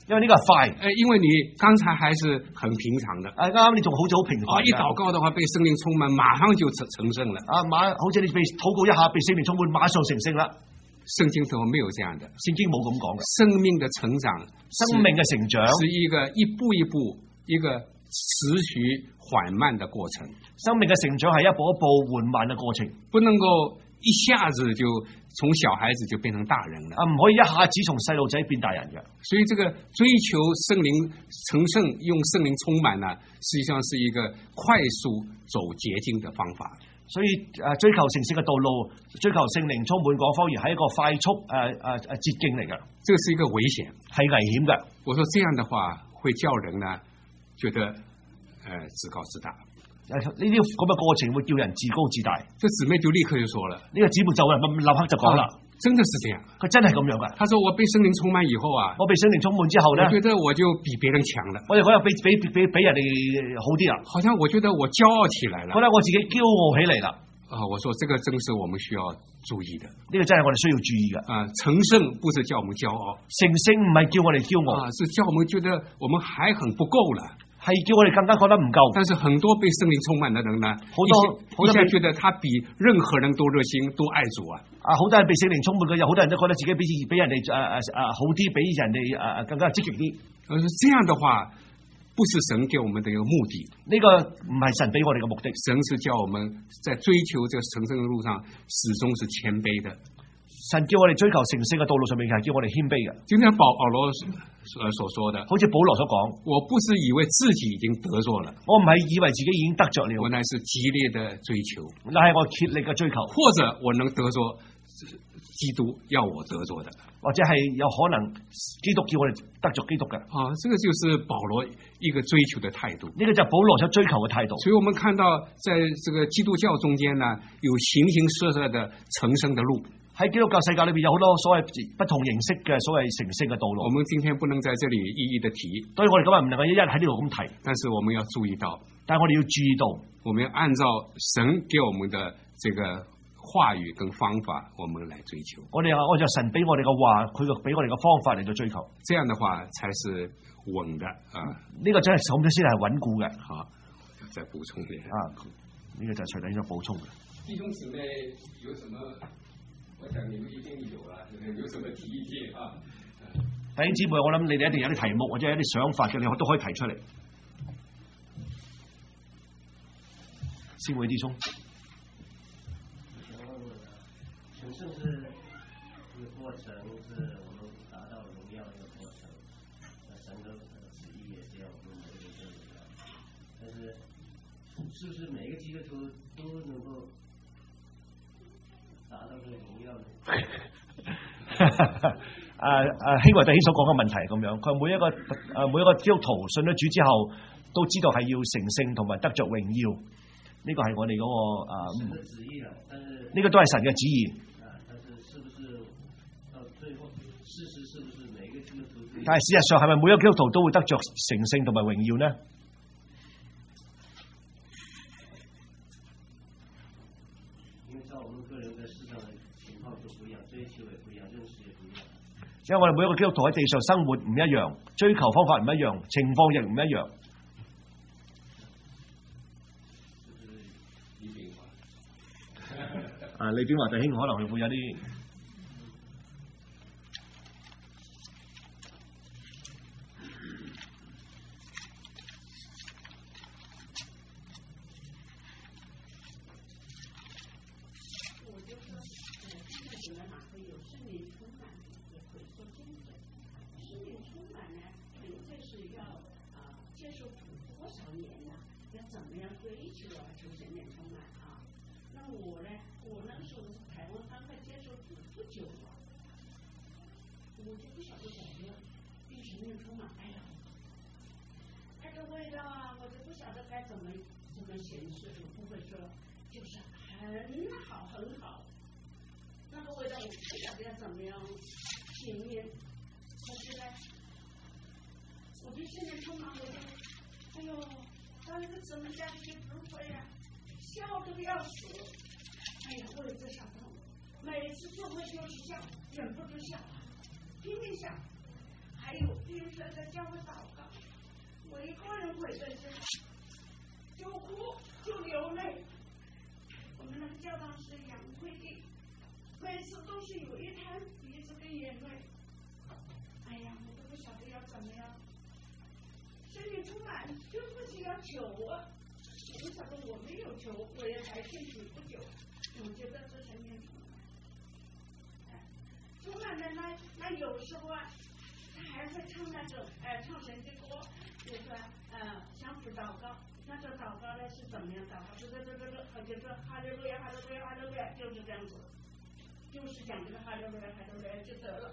因為呢個係快。 因為你剛才還是很平常的。 啱啱你仲好似好平凡。 一禱告的話，被聖靈充滿，馬上就成聖了。 好似你被禱告一下，被聖靈充滿，馬上成聖啦。 聖經都沒有這樣的， 聖經冇咁講嘅。 生命的成長， 生命嘅成長是一個一步一步，一個持續緩慢的過程。 生命嘅成長係一步一步緩慢嘅過程， 不能夠一下子就從小孩子就變成大人了。 唔可以一下子從細路仔變大人嘅。 所以這個追求聖靈成聖，用聖靈充滿呢，實際上是一個快速走捷徑的方法。 所以追求成聖嘅道路，追求聖靈充滿嗰方面係一個快速捷徑嚟嘅。 這個是一個危險， 係危險嘅。 我說這樣的話會叫人呢覺得自高自大。 呢啲咁嘅過程會叫人自高自大。 這姊妹就立刻就說了， 呢個姊妹就立刻就講啦， 真的是這樣， 佢真係咁樣噶。 他說我被聖靈充滿以後啊， 我被聖靈充滿之後呢， 我覺得我就比別人強了， 我就覺得比人哋好啲啦， 好像我覺得我驕傲起來了， 覺得我自己驕傲起嚟啦。 我說這個真是我們需要注意的， 呢個真係我哋需要注意嘅。 成聖不是叫我們驕傲， 成聖唔係叫我哋驕傲， 是叫我們覺得我們還很不夠了。 係叫我哋更加覺得唔夠。 但是很多被聖靈充滿的人呢，一下覺得他比任何人都熱心，都愛主啊。 好多人被聖靈充滿嘅，有好多人都覺得自己比人哋好啲，比人哋更加積極啲。 這樣的話，不是神給我們的一個目的。 呢個唔係神俾我哋嘅目的。 神是叫我們在追求這個成聖的路上，始終是謙卑的。 神叫我哋追求成聖嘅道路上面係叫我哋謙卑嘅。 就像保羅所說的， 好似保羅所講， 我不是以為自己已經得着了， 我唔係以為自己已經得着了， 我乃是激烈的追求， 那係我竭力嘅追求， 或者我能得着基督要我得着的， 或者係有可能基督叫我哋得着基督嘅。 這個就是保羅一個追求的態度。 呢個就係保羅所追求嘅態度。 所以我們看到在這個基督教中間呢，有形形色色的成聖的路。 喺基督教世界裏邊有好多所謂不同形式嘅所謂成聖嘅道路。 我們今天不能在這裏一一的提， 所以我哋今日唔能夠一一喺呢度咁提。 但是我們要注意到， 但係我哋要注意到， 我們要按照神給我們的這個話語跟方法，我們來追求。 我哋按照神俾我哋嘅話，佢俾我哋嘅方法嚟到追求。 這樣的話才是穩的啊！ 呢個真係咁樣先係穩固嘅。 好，再補充啲呢個就係隨弟兄補充嘅。 弟兄姊妹有什麼？我想你們一定有啦，有什麼提意見啊？ 弟兄姊妹，我諗你哋一定有啲題目或者有啲想法嘅，你都可以提出嚟。先會弟兄， 成聖是一個過程，是我們達到榮耀一個過程。神的旨意也是要我們每個人都榮耀。但是，是不是每個基督徒都能夠達到這個榮耀呢？ 希華弟兄所講嘅問題係咁樣，佢話每一個基督徒信咗主之後，都知道係要成聖同埋得着榮耀。呢個係我哋嗰個呢個都係神嘅旨意。但係事實上係咪每一個基督徒都會得着成聖同埋榮耀呢？因為我哋每一個基督徒喺地上生活唔一樣，追求方法唔一樣，情況亦唔一樣。李炳華弟兄可能會有啲。 每次做会就是笑，忍不住笑，拼命笑，还还有平时在教会祷告，我一个人回的时候就哭就流泪。我们那个教堂是杨慧的，每次都是有一滩鼻子跟眼泪。哎呀，我都不晓得要怎么样。生命充满，就是要求啊！我不晓得我没有求，我也才进去不久，我觉得这生命充满了那有时候啊，他还会唱那种唱神的歌，就说相互祷告。那这祷告呢是怎么样祷告？就是哈利路亚，哈利路亚，哈利路亚，就是这样子，就是讲这个哈利路亚，哈利路亚就得了。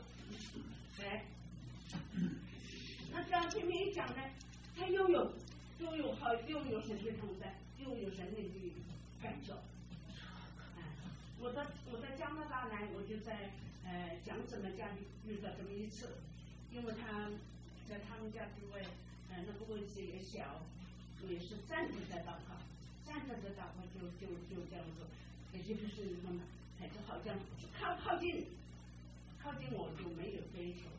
那这样前面一讲呢，他又有神的同在，又有神的感受。我在加拿大呢，我就在讲怎么家里遇到这么一次，因为他在他们家诸位那个位置也小，也是站着在祷告，站着在祷告就这样子，也就是那么就好像靠近我就没有追求。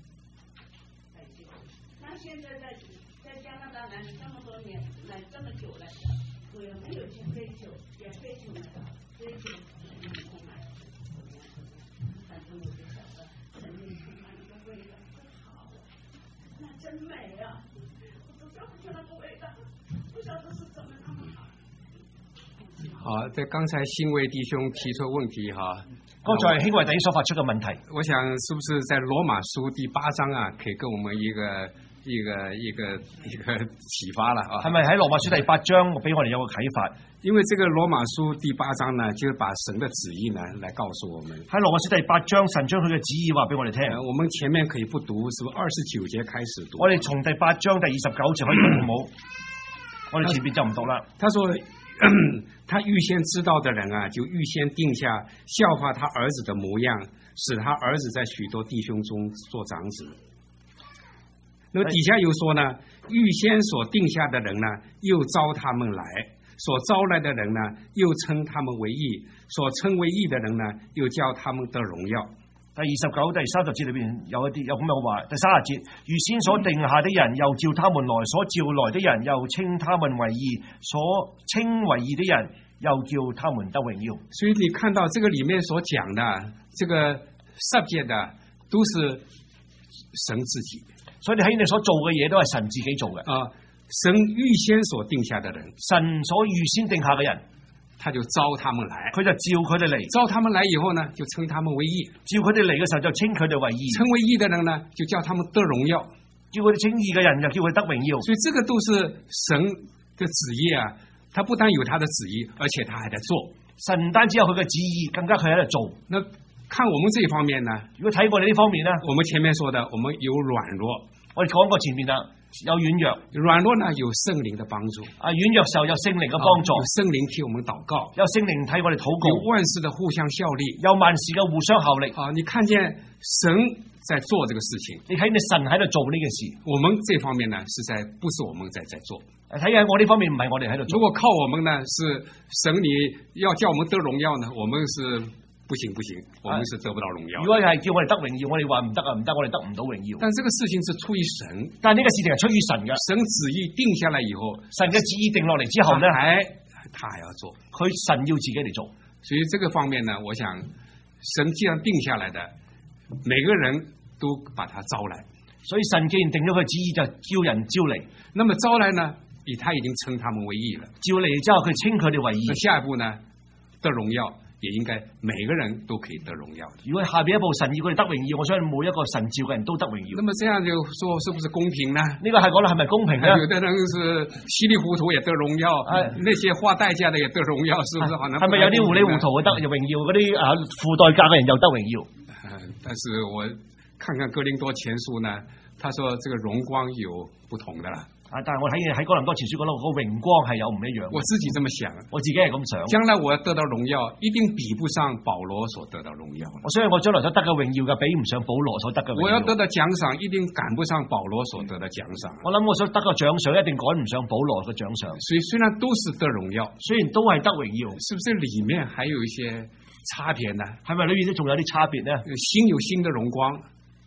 那现在在加拿大来这么多年，来这么久了，我也没有去追求，也追求不到，追求充满，反正我就晓得神灵充满那个味道真好，那真美啊！我都说不出那个味道，不晓得是怎么那么好。 好，这刚才新卫弟兄提出问題哈。 剛才興衛弟兄所發出嘅問題， 我想是不是在羅馬書第8章啊，可以給我們一個啟發了啊？ 係咪喺羅馬書第8章俾我哋有個啟發？ 因為這個羅馬書第8章呢，就是把神的旨意呢來告訴我們。 喺羅馬書第8章，神將佢嘅旨意話俾我哋聽。 我們前面可以不讀，是不是29節開始讀？ 我哋從第8章第29節可以讀好冇？我哋前面就唔讀啦。 他說。他預先知道的人啊，就預先定下效法他兒子的模樣，使他兒子在許多弟兄中做長子。那麼底下又說呢，預先所定下的人呢，又招他們來；所招來的人呢，又稱他們為義；所稱為義的人呢，又叫他們得榮耀。 第29、第30節裏邊有咁樣話，第30節預先所定下的人又召他們來，所召來的人又稱他們為義，所稱為義的人又叫他們得榮耀。 所以你看到這個裡面所講的這個 subject 的都是神自己， 所以你喺你所做嘅嘢都係神自己做嘅。 神預先所定下的人， 神所預先定下嘅人。 他就招他們來， 佢就召佢哋嚟， 招他們來以後呢，就稱他們為義。 召佢哋嚟嘅時候就稱佢哋為義， 稱為義的人呢，就叫他們得榮耀。 叫佢哋稱義嘅人就叫佢得榮耀。 所以這個都是神的旨意啊，他不但有他的旨意，而且他還在做。 神唔單止有佢嘅旨意，更加佢喺度做。 那看我們這方面呢， 如果睇過你呢方面呢， 我們前面說的，我們有軟弱， 我哋講過前面啦。有軟弱， 軟弱呢有聖靈的幫助。 軟弱時候有聖靈嘅幫助， 有聖靈替我們禱告， 有聖靈替我哋禱告， 有萬事的互相效力， 有萬事嘅互相效力。 你看見神在做這個事情， 你睇你神喺度做呢件事。 我們這方面呢，不是我們在做。 睇下我呢方面唔係我哋喺度做。 如果靠我們呢，是神你要叫我們得榮耀呢，我們是。不行，我們是得不到榮耀。 如果係叫我哋得榮耀，我哋話唔得，我哋得唔到榮耀。 但這個事情是出於神， 但呢個事情係出於神嘅。 神旨意定下來以後， 神嘅旨意定落嚟之後呢， 他還要做， 佢神要自己嚟做。 所以這個方面呢，我想神既然定下來的，每個人都把他招來。 所以神既然定咗佢旨意，就叫人招嚟。 那麼招來呢，他已經稱他們為義了。 招嚟之後，佢稱佢哋為義。 下一步呢，得榮耀。也應該每個人都可以得榮耀。 如果下邊一步神要佢哋得榮耀，我相信每一個神召嘅人都得榮耀。 那麼這樣就說是不是公平呢？ 呢個係講啦，係咪公平呢？ 有的人是稀里糊塗也得榮耀，那些花代價的也得榮耀，是不是？係咪有啲糊里糊塗嘅得榮耀，嗰啲付代價嘅人又得榮耀？ 但是我看看哥林多前書呢，他說這個榮光有不同的啦。 但係我睇喺哥林多前書講到個榮光係有唔一樣。 我自己這麼想， 我自己係咁想。 將來我得到榮耀，一定比不上保羅所得到榮耀。 我相信我將來所得嘅榮耀嘅比唔上保羅所得嘅榮耀。 我要得到獎賞，一定趕不上保羅所得的獎賞。 我諗我所得嘅獎賞一定趕唔上保羅嘅獎賞。 所以雖然都是得榮耀， 雖然都係得榮耀， 是不是裡面還有一些差別呢？ 係咪裏面都仲有啲差別呢？ 新有新的榮光。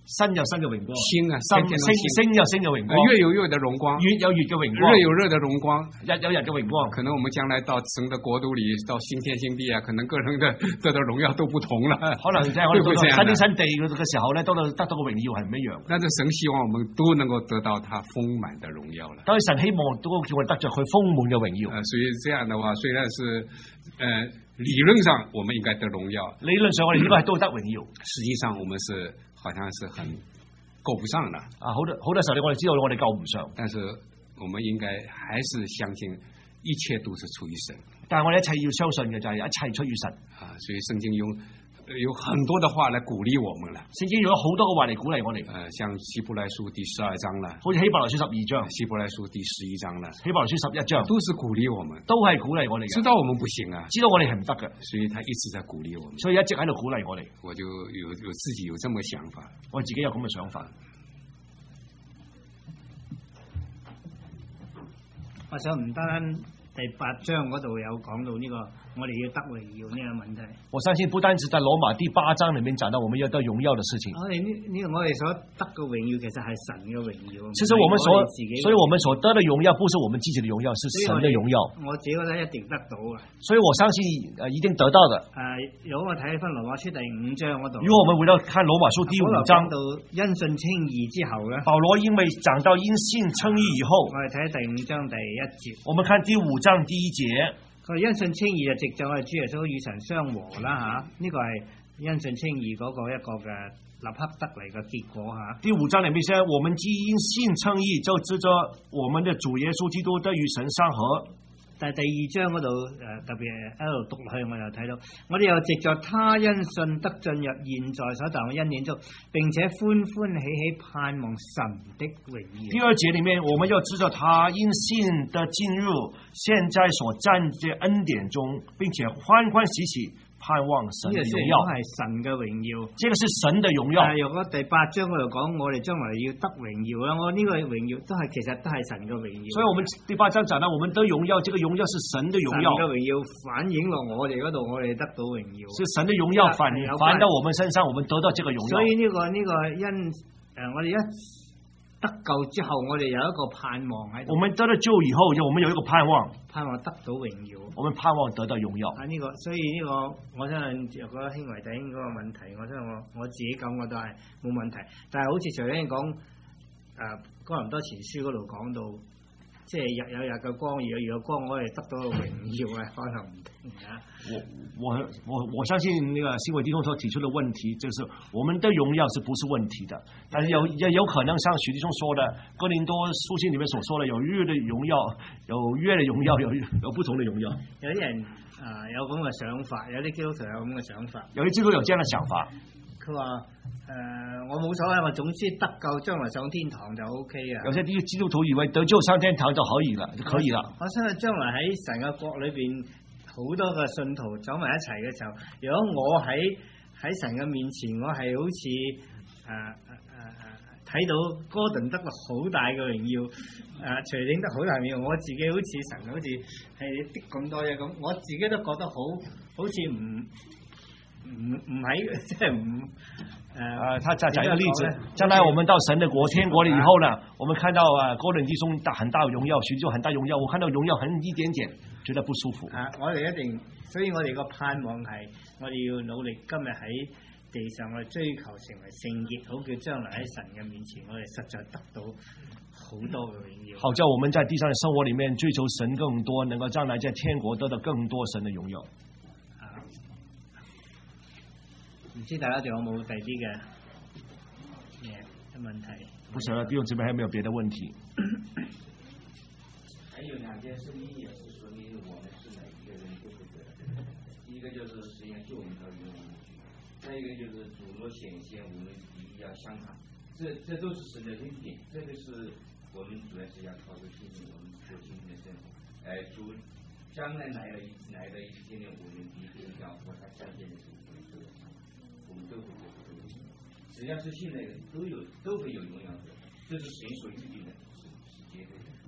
新有新嘅榮光， 星啊， 星有星嘅榮光， 月有月的榮光， 月有月嘅榮光， 日有日的榮光， 日有日嘅榮光。 可能我們將來到神的國度裏，到新天新地啊，可能個人的得到榮耀都不同了。 可能即係我哋到新天新地嘅時候咧，得到嘅榮耀係唔一樣。 但是神希望我們都能夠得到他豐滿的榮耀了。 當然神希望都叫我哋得着佢豐滿嘅榮耀。 所以這樣的話，雖然是理論上我們應該得榮耀， 理論上我哋應該係都得榮耀， 實際上我們是好像是很夠不上的啊！ 好多時候我哋知道我哋夠唔上， 但是我們應該還是相信一切都是出於神。 但係我哋一切要相信嘅就係一切出於神啊！所以聖經有很多的話來鼓勵我們了。 聖經用咗好多嘅話嚟鼓勵我哋。 像希伯來書第12章啦， 好似希伯來書12章， 希伯來書第11章啦， 希伯來書11章都是鼓勵我們， 都係鼓勵我哋嘅。 知道我們不行啊， 知道我哋係唔得嘅， 所以他一直在鼓勵我們， 所以一直喺度鼓勵我哋。 我就有自己有這麼想法， 我自己有咁嘅想法。 我想唔單第8章嗰度有講到呢個，我哋要得榮耀呢個問題。 我相信不單止在羅馬第8章裏面講到我們要得榮耀的事情。 我哋我哋所得嘅榮耀其實係神嘅榮耀。 其實我們所得的榮耀不是我們自己的榮耀，是神的榮耀。 我自己覺得一定得到嘅。 所以我相信一定得到的。 如果我睇翻羅馬書第5章嗰度， 如果我們回到看羅馬書第5章到因信稱義之後咧， 保羅因為講到因信稱義以後， 我哋睇第5章第1節， 我們看第5章第1節。 佢因信稱義就藉著我哋主耶穌與神相和啦嚇，呢個係因信稱義嗰個一個嘅立刻得嚟嘅結果嚇。 第5章裏面說，我們既因信稱義，就指着我們的主耶穌基督得與神相和。 但係第2章嗰度特別一路讀落去，我又睇到，我哋又藉著他因信得進入現在所得嘅恩典中，並且歡歡喜喜盼望神的榮耀。 第2節裏面，我們要知道他因信得進入現在所站的恩典中，並且歡歡喜喜盼望神的榮耀。 係神嘅榮耀， 這個是神的榮耀。 如果第8章嗰度講，我哋將來要得榮耀啦，我呢個榮耀其實都係神嘅榮耀。 所以我們第8章講到，我們得榮耀，這個榮耀是神的榮耀。 神嘅榮耀反映落我哋嗰度，我哋得到榮耀。 是神的榮耀反到我們身上，我們得到這個榮耀。 所以呢個因我哋一得救之後，我哋有一個盼望喺度。 我們得了救以後，我們有一個盼望， 盼望得到榮耀。 我們盼望得到榮耀。 所以呢個，我相信若果兄為弟兄嗰個問題，我相信我自己感覺都係冇問題。但係好似隨便講，哥林多前書嗰度講到，即係日有日嘅光，夜有夜嘅光，我哋得到嘅榮耀係可能唔同嘅。 我相信那個新偉弟兄所提出的問題，就是我們的榮耀是不是問題的？但是有可能像許弟兄說的，哥林多書信裡面所說的，有日的榮耀，有月的榮耀，有不同的榮耀。 有啲人有咁嘅想法，有啲基督徒有咁嘅想法。 有啲基督徒有這樣的想法。 佢話我冇所謂，我總之得救，將來上天堂就 OK 啊。 有些基督徒以為得救上天堂就可以了， 我相信將來喺神嘅國裏邊，好多嘅信徒走埋一齊嘅時候，如果我喺神嘅面前，我係好似睇到哥頓得個好大嘅榮耀，徐領得好大榮耀，我自己好似神好似係啲咁多嘢咁，我自己都覺得好似唔喺，即係唔他再講一個例子，將來我們到神的國天國了以後呢，我們看到哥倫弟兄很大榮耀，許就很大榮耀，我看到榮耀很一點點，覺得不舒服。 我哋一定，所以我哋個盼望係，我哋要努力，今日喺地上我哋追求成為聖潔，好叫將來喺神嘅面前，我哋實在得到好多嘅榮耀。 好叫我們在地上的生活裡面追求神更多，能夠將來在天國得到更多神的榮耀。唔知大家仲有冇第啲嘅問題？不曉得弟兄姊妹還有沒有別的問題？ 還有兩件事情也是說明我們是每一個人都會得的。第一個就是實現救我們到永遠無懼，再一個就是主若顯現，我們必要相談。這都是神的恩典，這個是我們主要是要靠着信心，我們過今天的生活。主將來來了一天呢，我們必定要和他相見的時候，我們都會得到榮耀。只要是信的人都會有榮耀的，這是神所預定的，是絕對的。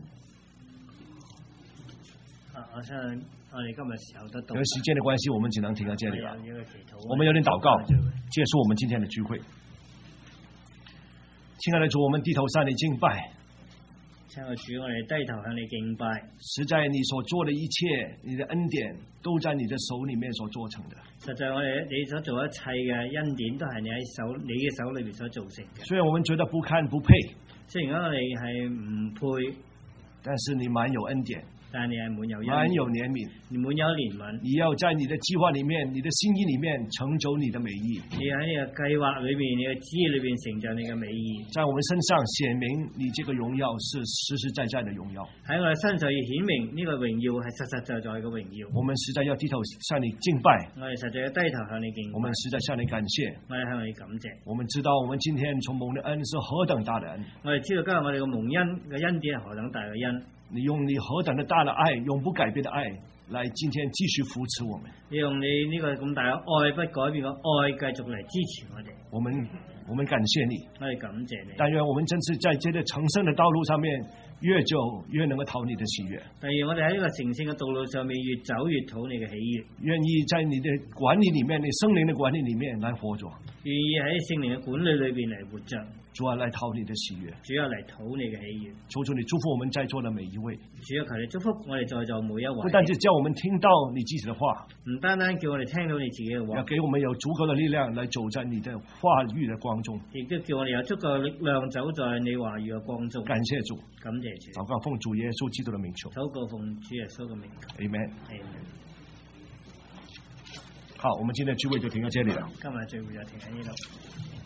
我相信我哋今日時候得到。 因為時間的關係，我們只能停在這裡了。我們有點禱告，結束我們今天的聚會。 亲爱的主，我们低頭向你敬拜。 親愛的主，我哋低頭向你敬拜。 實在你所做的一切，你的恩典都在你的手裏面所做成的。 實在我哋你所做一切嘅恩典都係你嘅手裏邊所造成嘅。 雖然我們覺得不堪不配， 雖然我哋係唔配， 但是你滿有恩典。 但係你係滿有滿有憐憫， 你滿有憐憫， 你要在你的計劃裡面、你的心意裡面成就你的美意。 你喺你嘅計劃裏邊、你嘅旨意裏邊成就你嘅美意。 在我們身上顯明你這個榮耀是實實在在的榮耀。 喺我哋身上要顯明呢個榮耀係實實在在嘅榮耀。 我們實在要低頭向你敬拜。 我哋實在要低頭向你敬拜。 我們實在向你感謝。 我哋向你感謝。 我們知道我們今天所蒙的恩是何等大的恩。 我哋知道今日我哋嘅蒙恩嘅恩典係何等大嘅恩。 你用你何等的大的愛，永不改變的愛，來今天繼續扶持我們。 你用你呢個咁大嘅愛，不改變嘅愛，繼續嚟支持我哋。 我們感謝你， 我哋感謝你。 但願我們真是在這個成聖的道路上面，越走越能夠討你的喜悅。 但願我哋喺呢個成聖嘅道路上面，越走越討你嘅喜悅。 願意在你的管理裡面，你聖靈的管理裡面來活着。 願意喺聖靈嘅管理裏邊嚟活着。 主啊，來討你的喜悅。 主啊，嚟討你嘅喜悅。 求你祝福我們在座的每一位。 主啊，求你祝福我哋在座每一位。 不單止叫我們聽到你自己的話， 唔單單叫我哋聽到你自己嘅話， 要給我們有足夠的力量來走在你的話語的光中。 亦都叫我哋有足夠嘅力量走在你話語嘅光中。 感謝主， 感謝主。 禱告奉主耶穌基督的名求。 禱告奉主耶穌嘅名求。 Amen。 Amen。 好，我們今天的聚會就停到這裡了。 今日聚會就停喺呢度。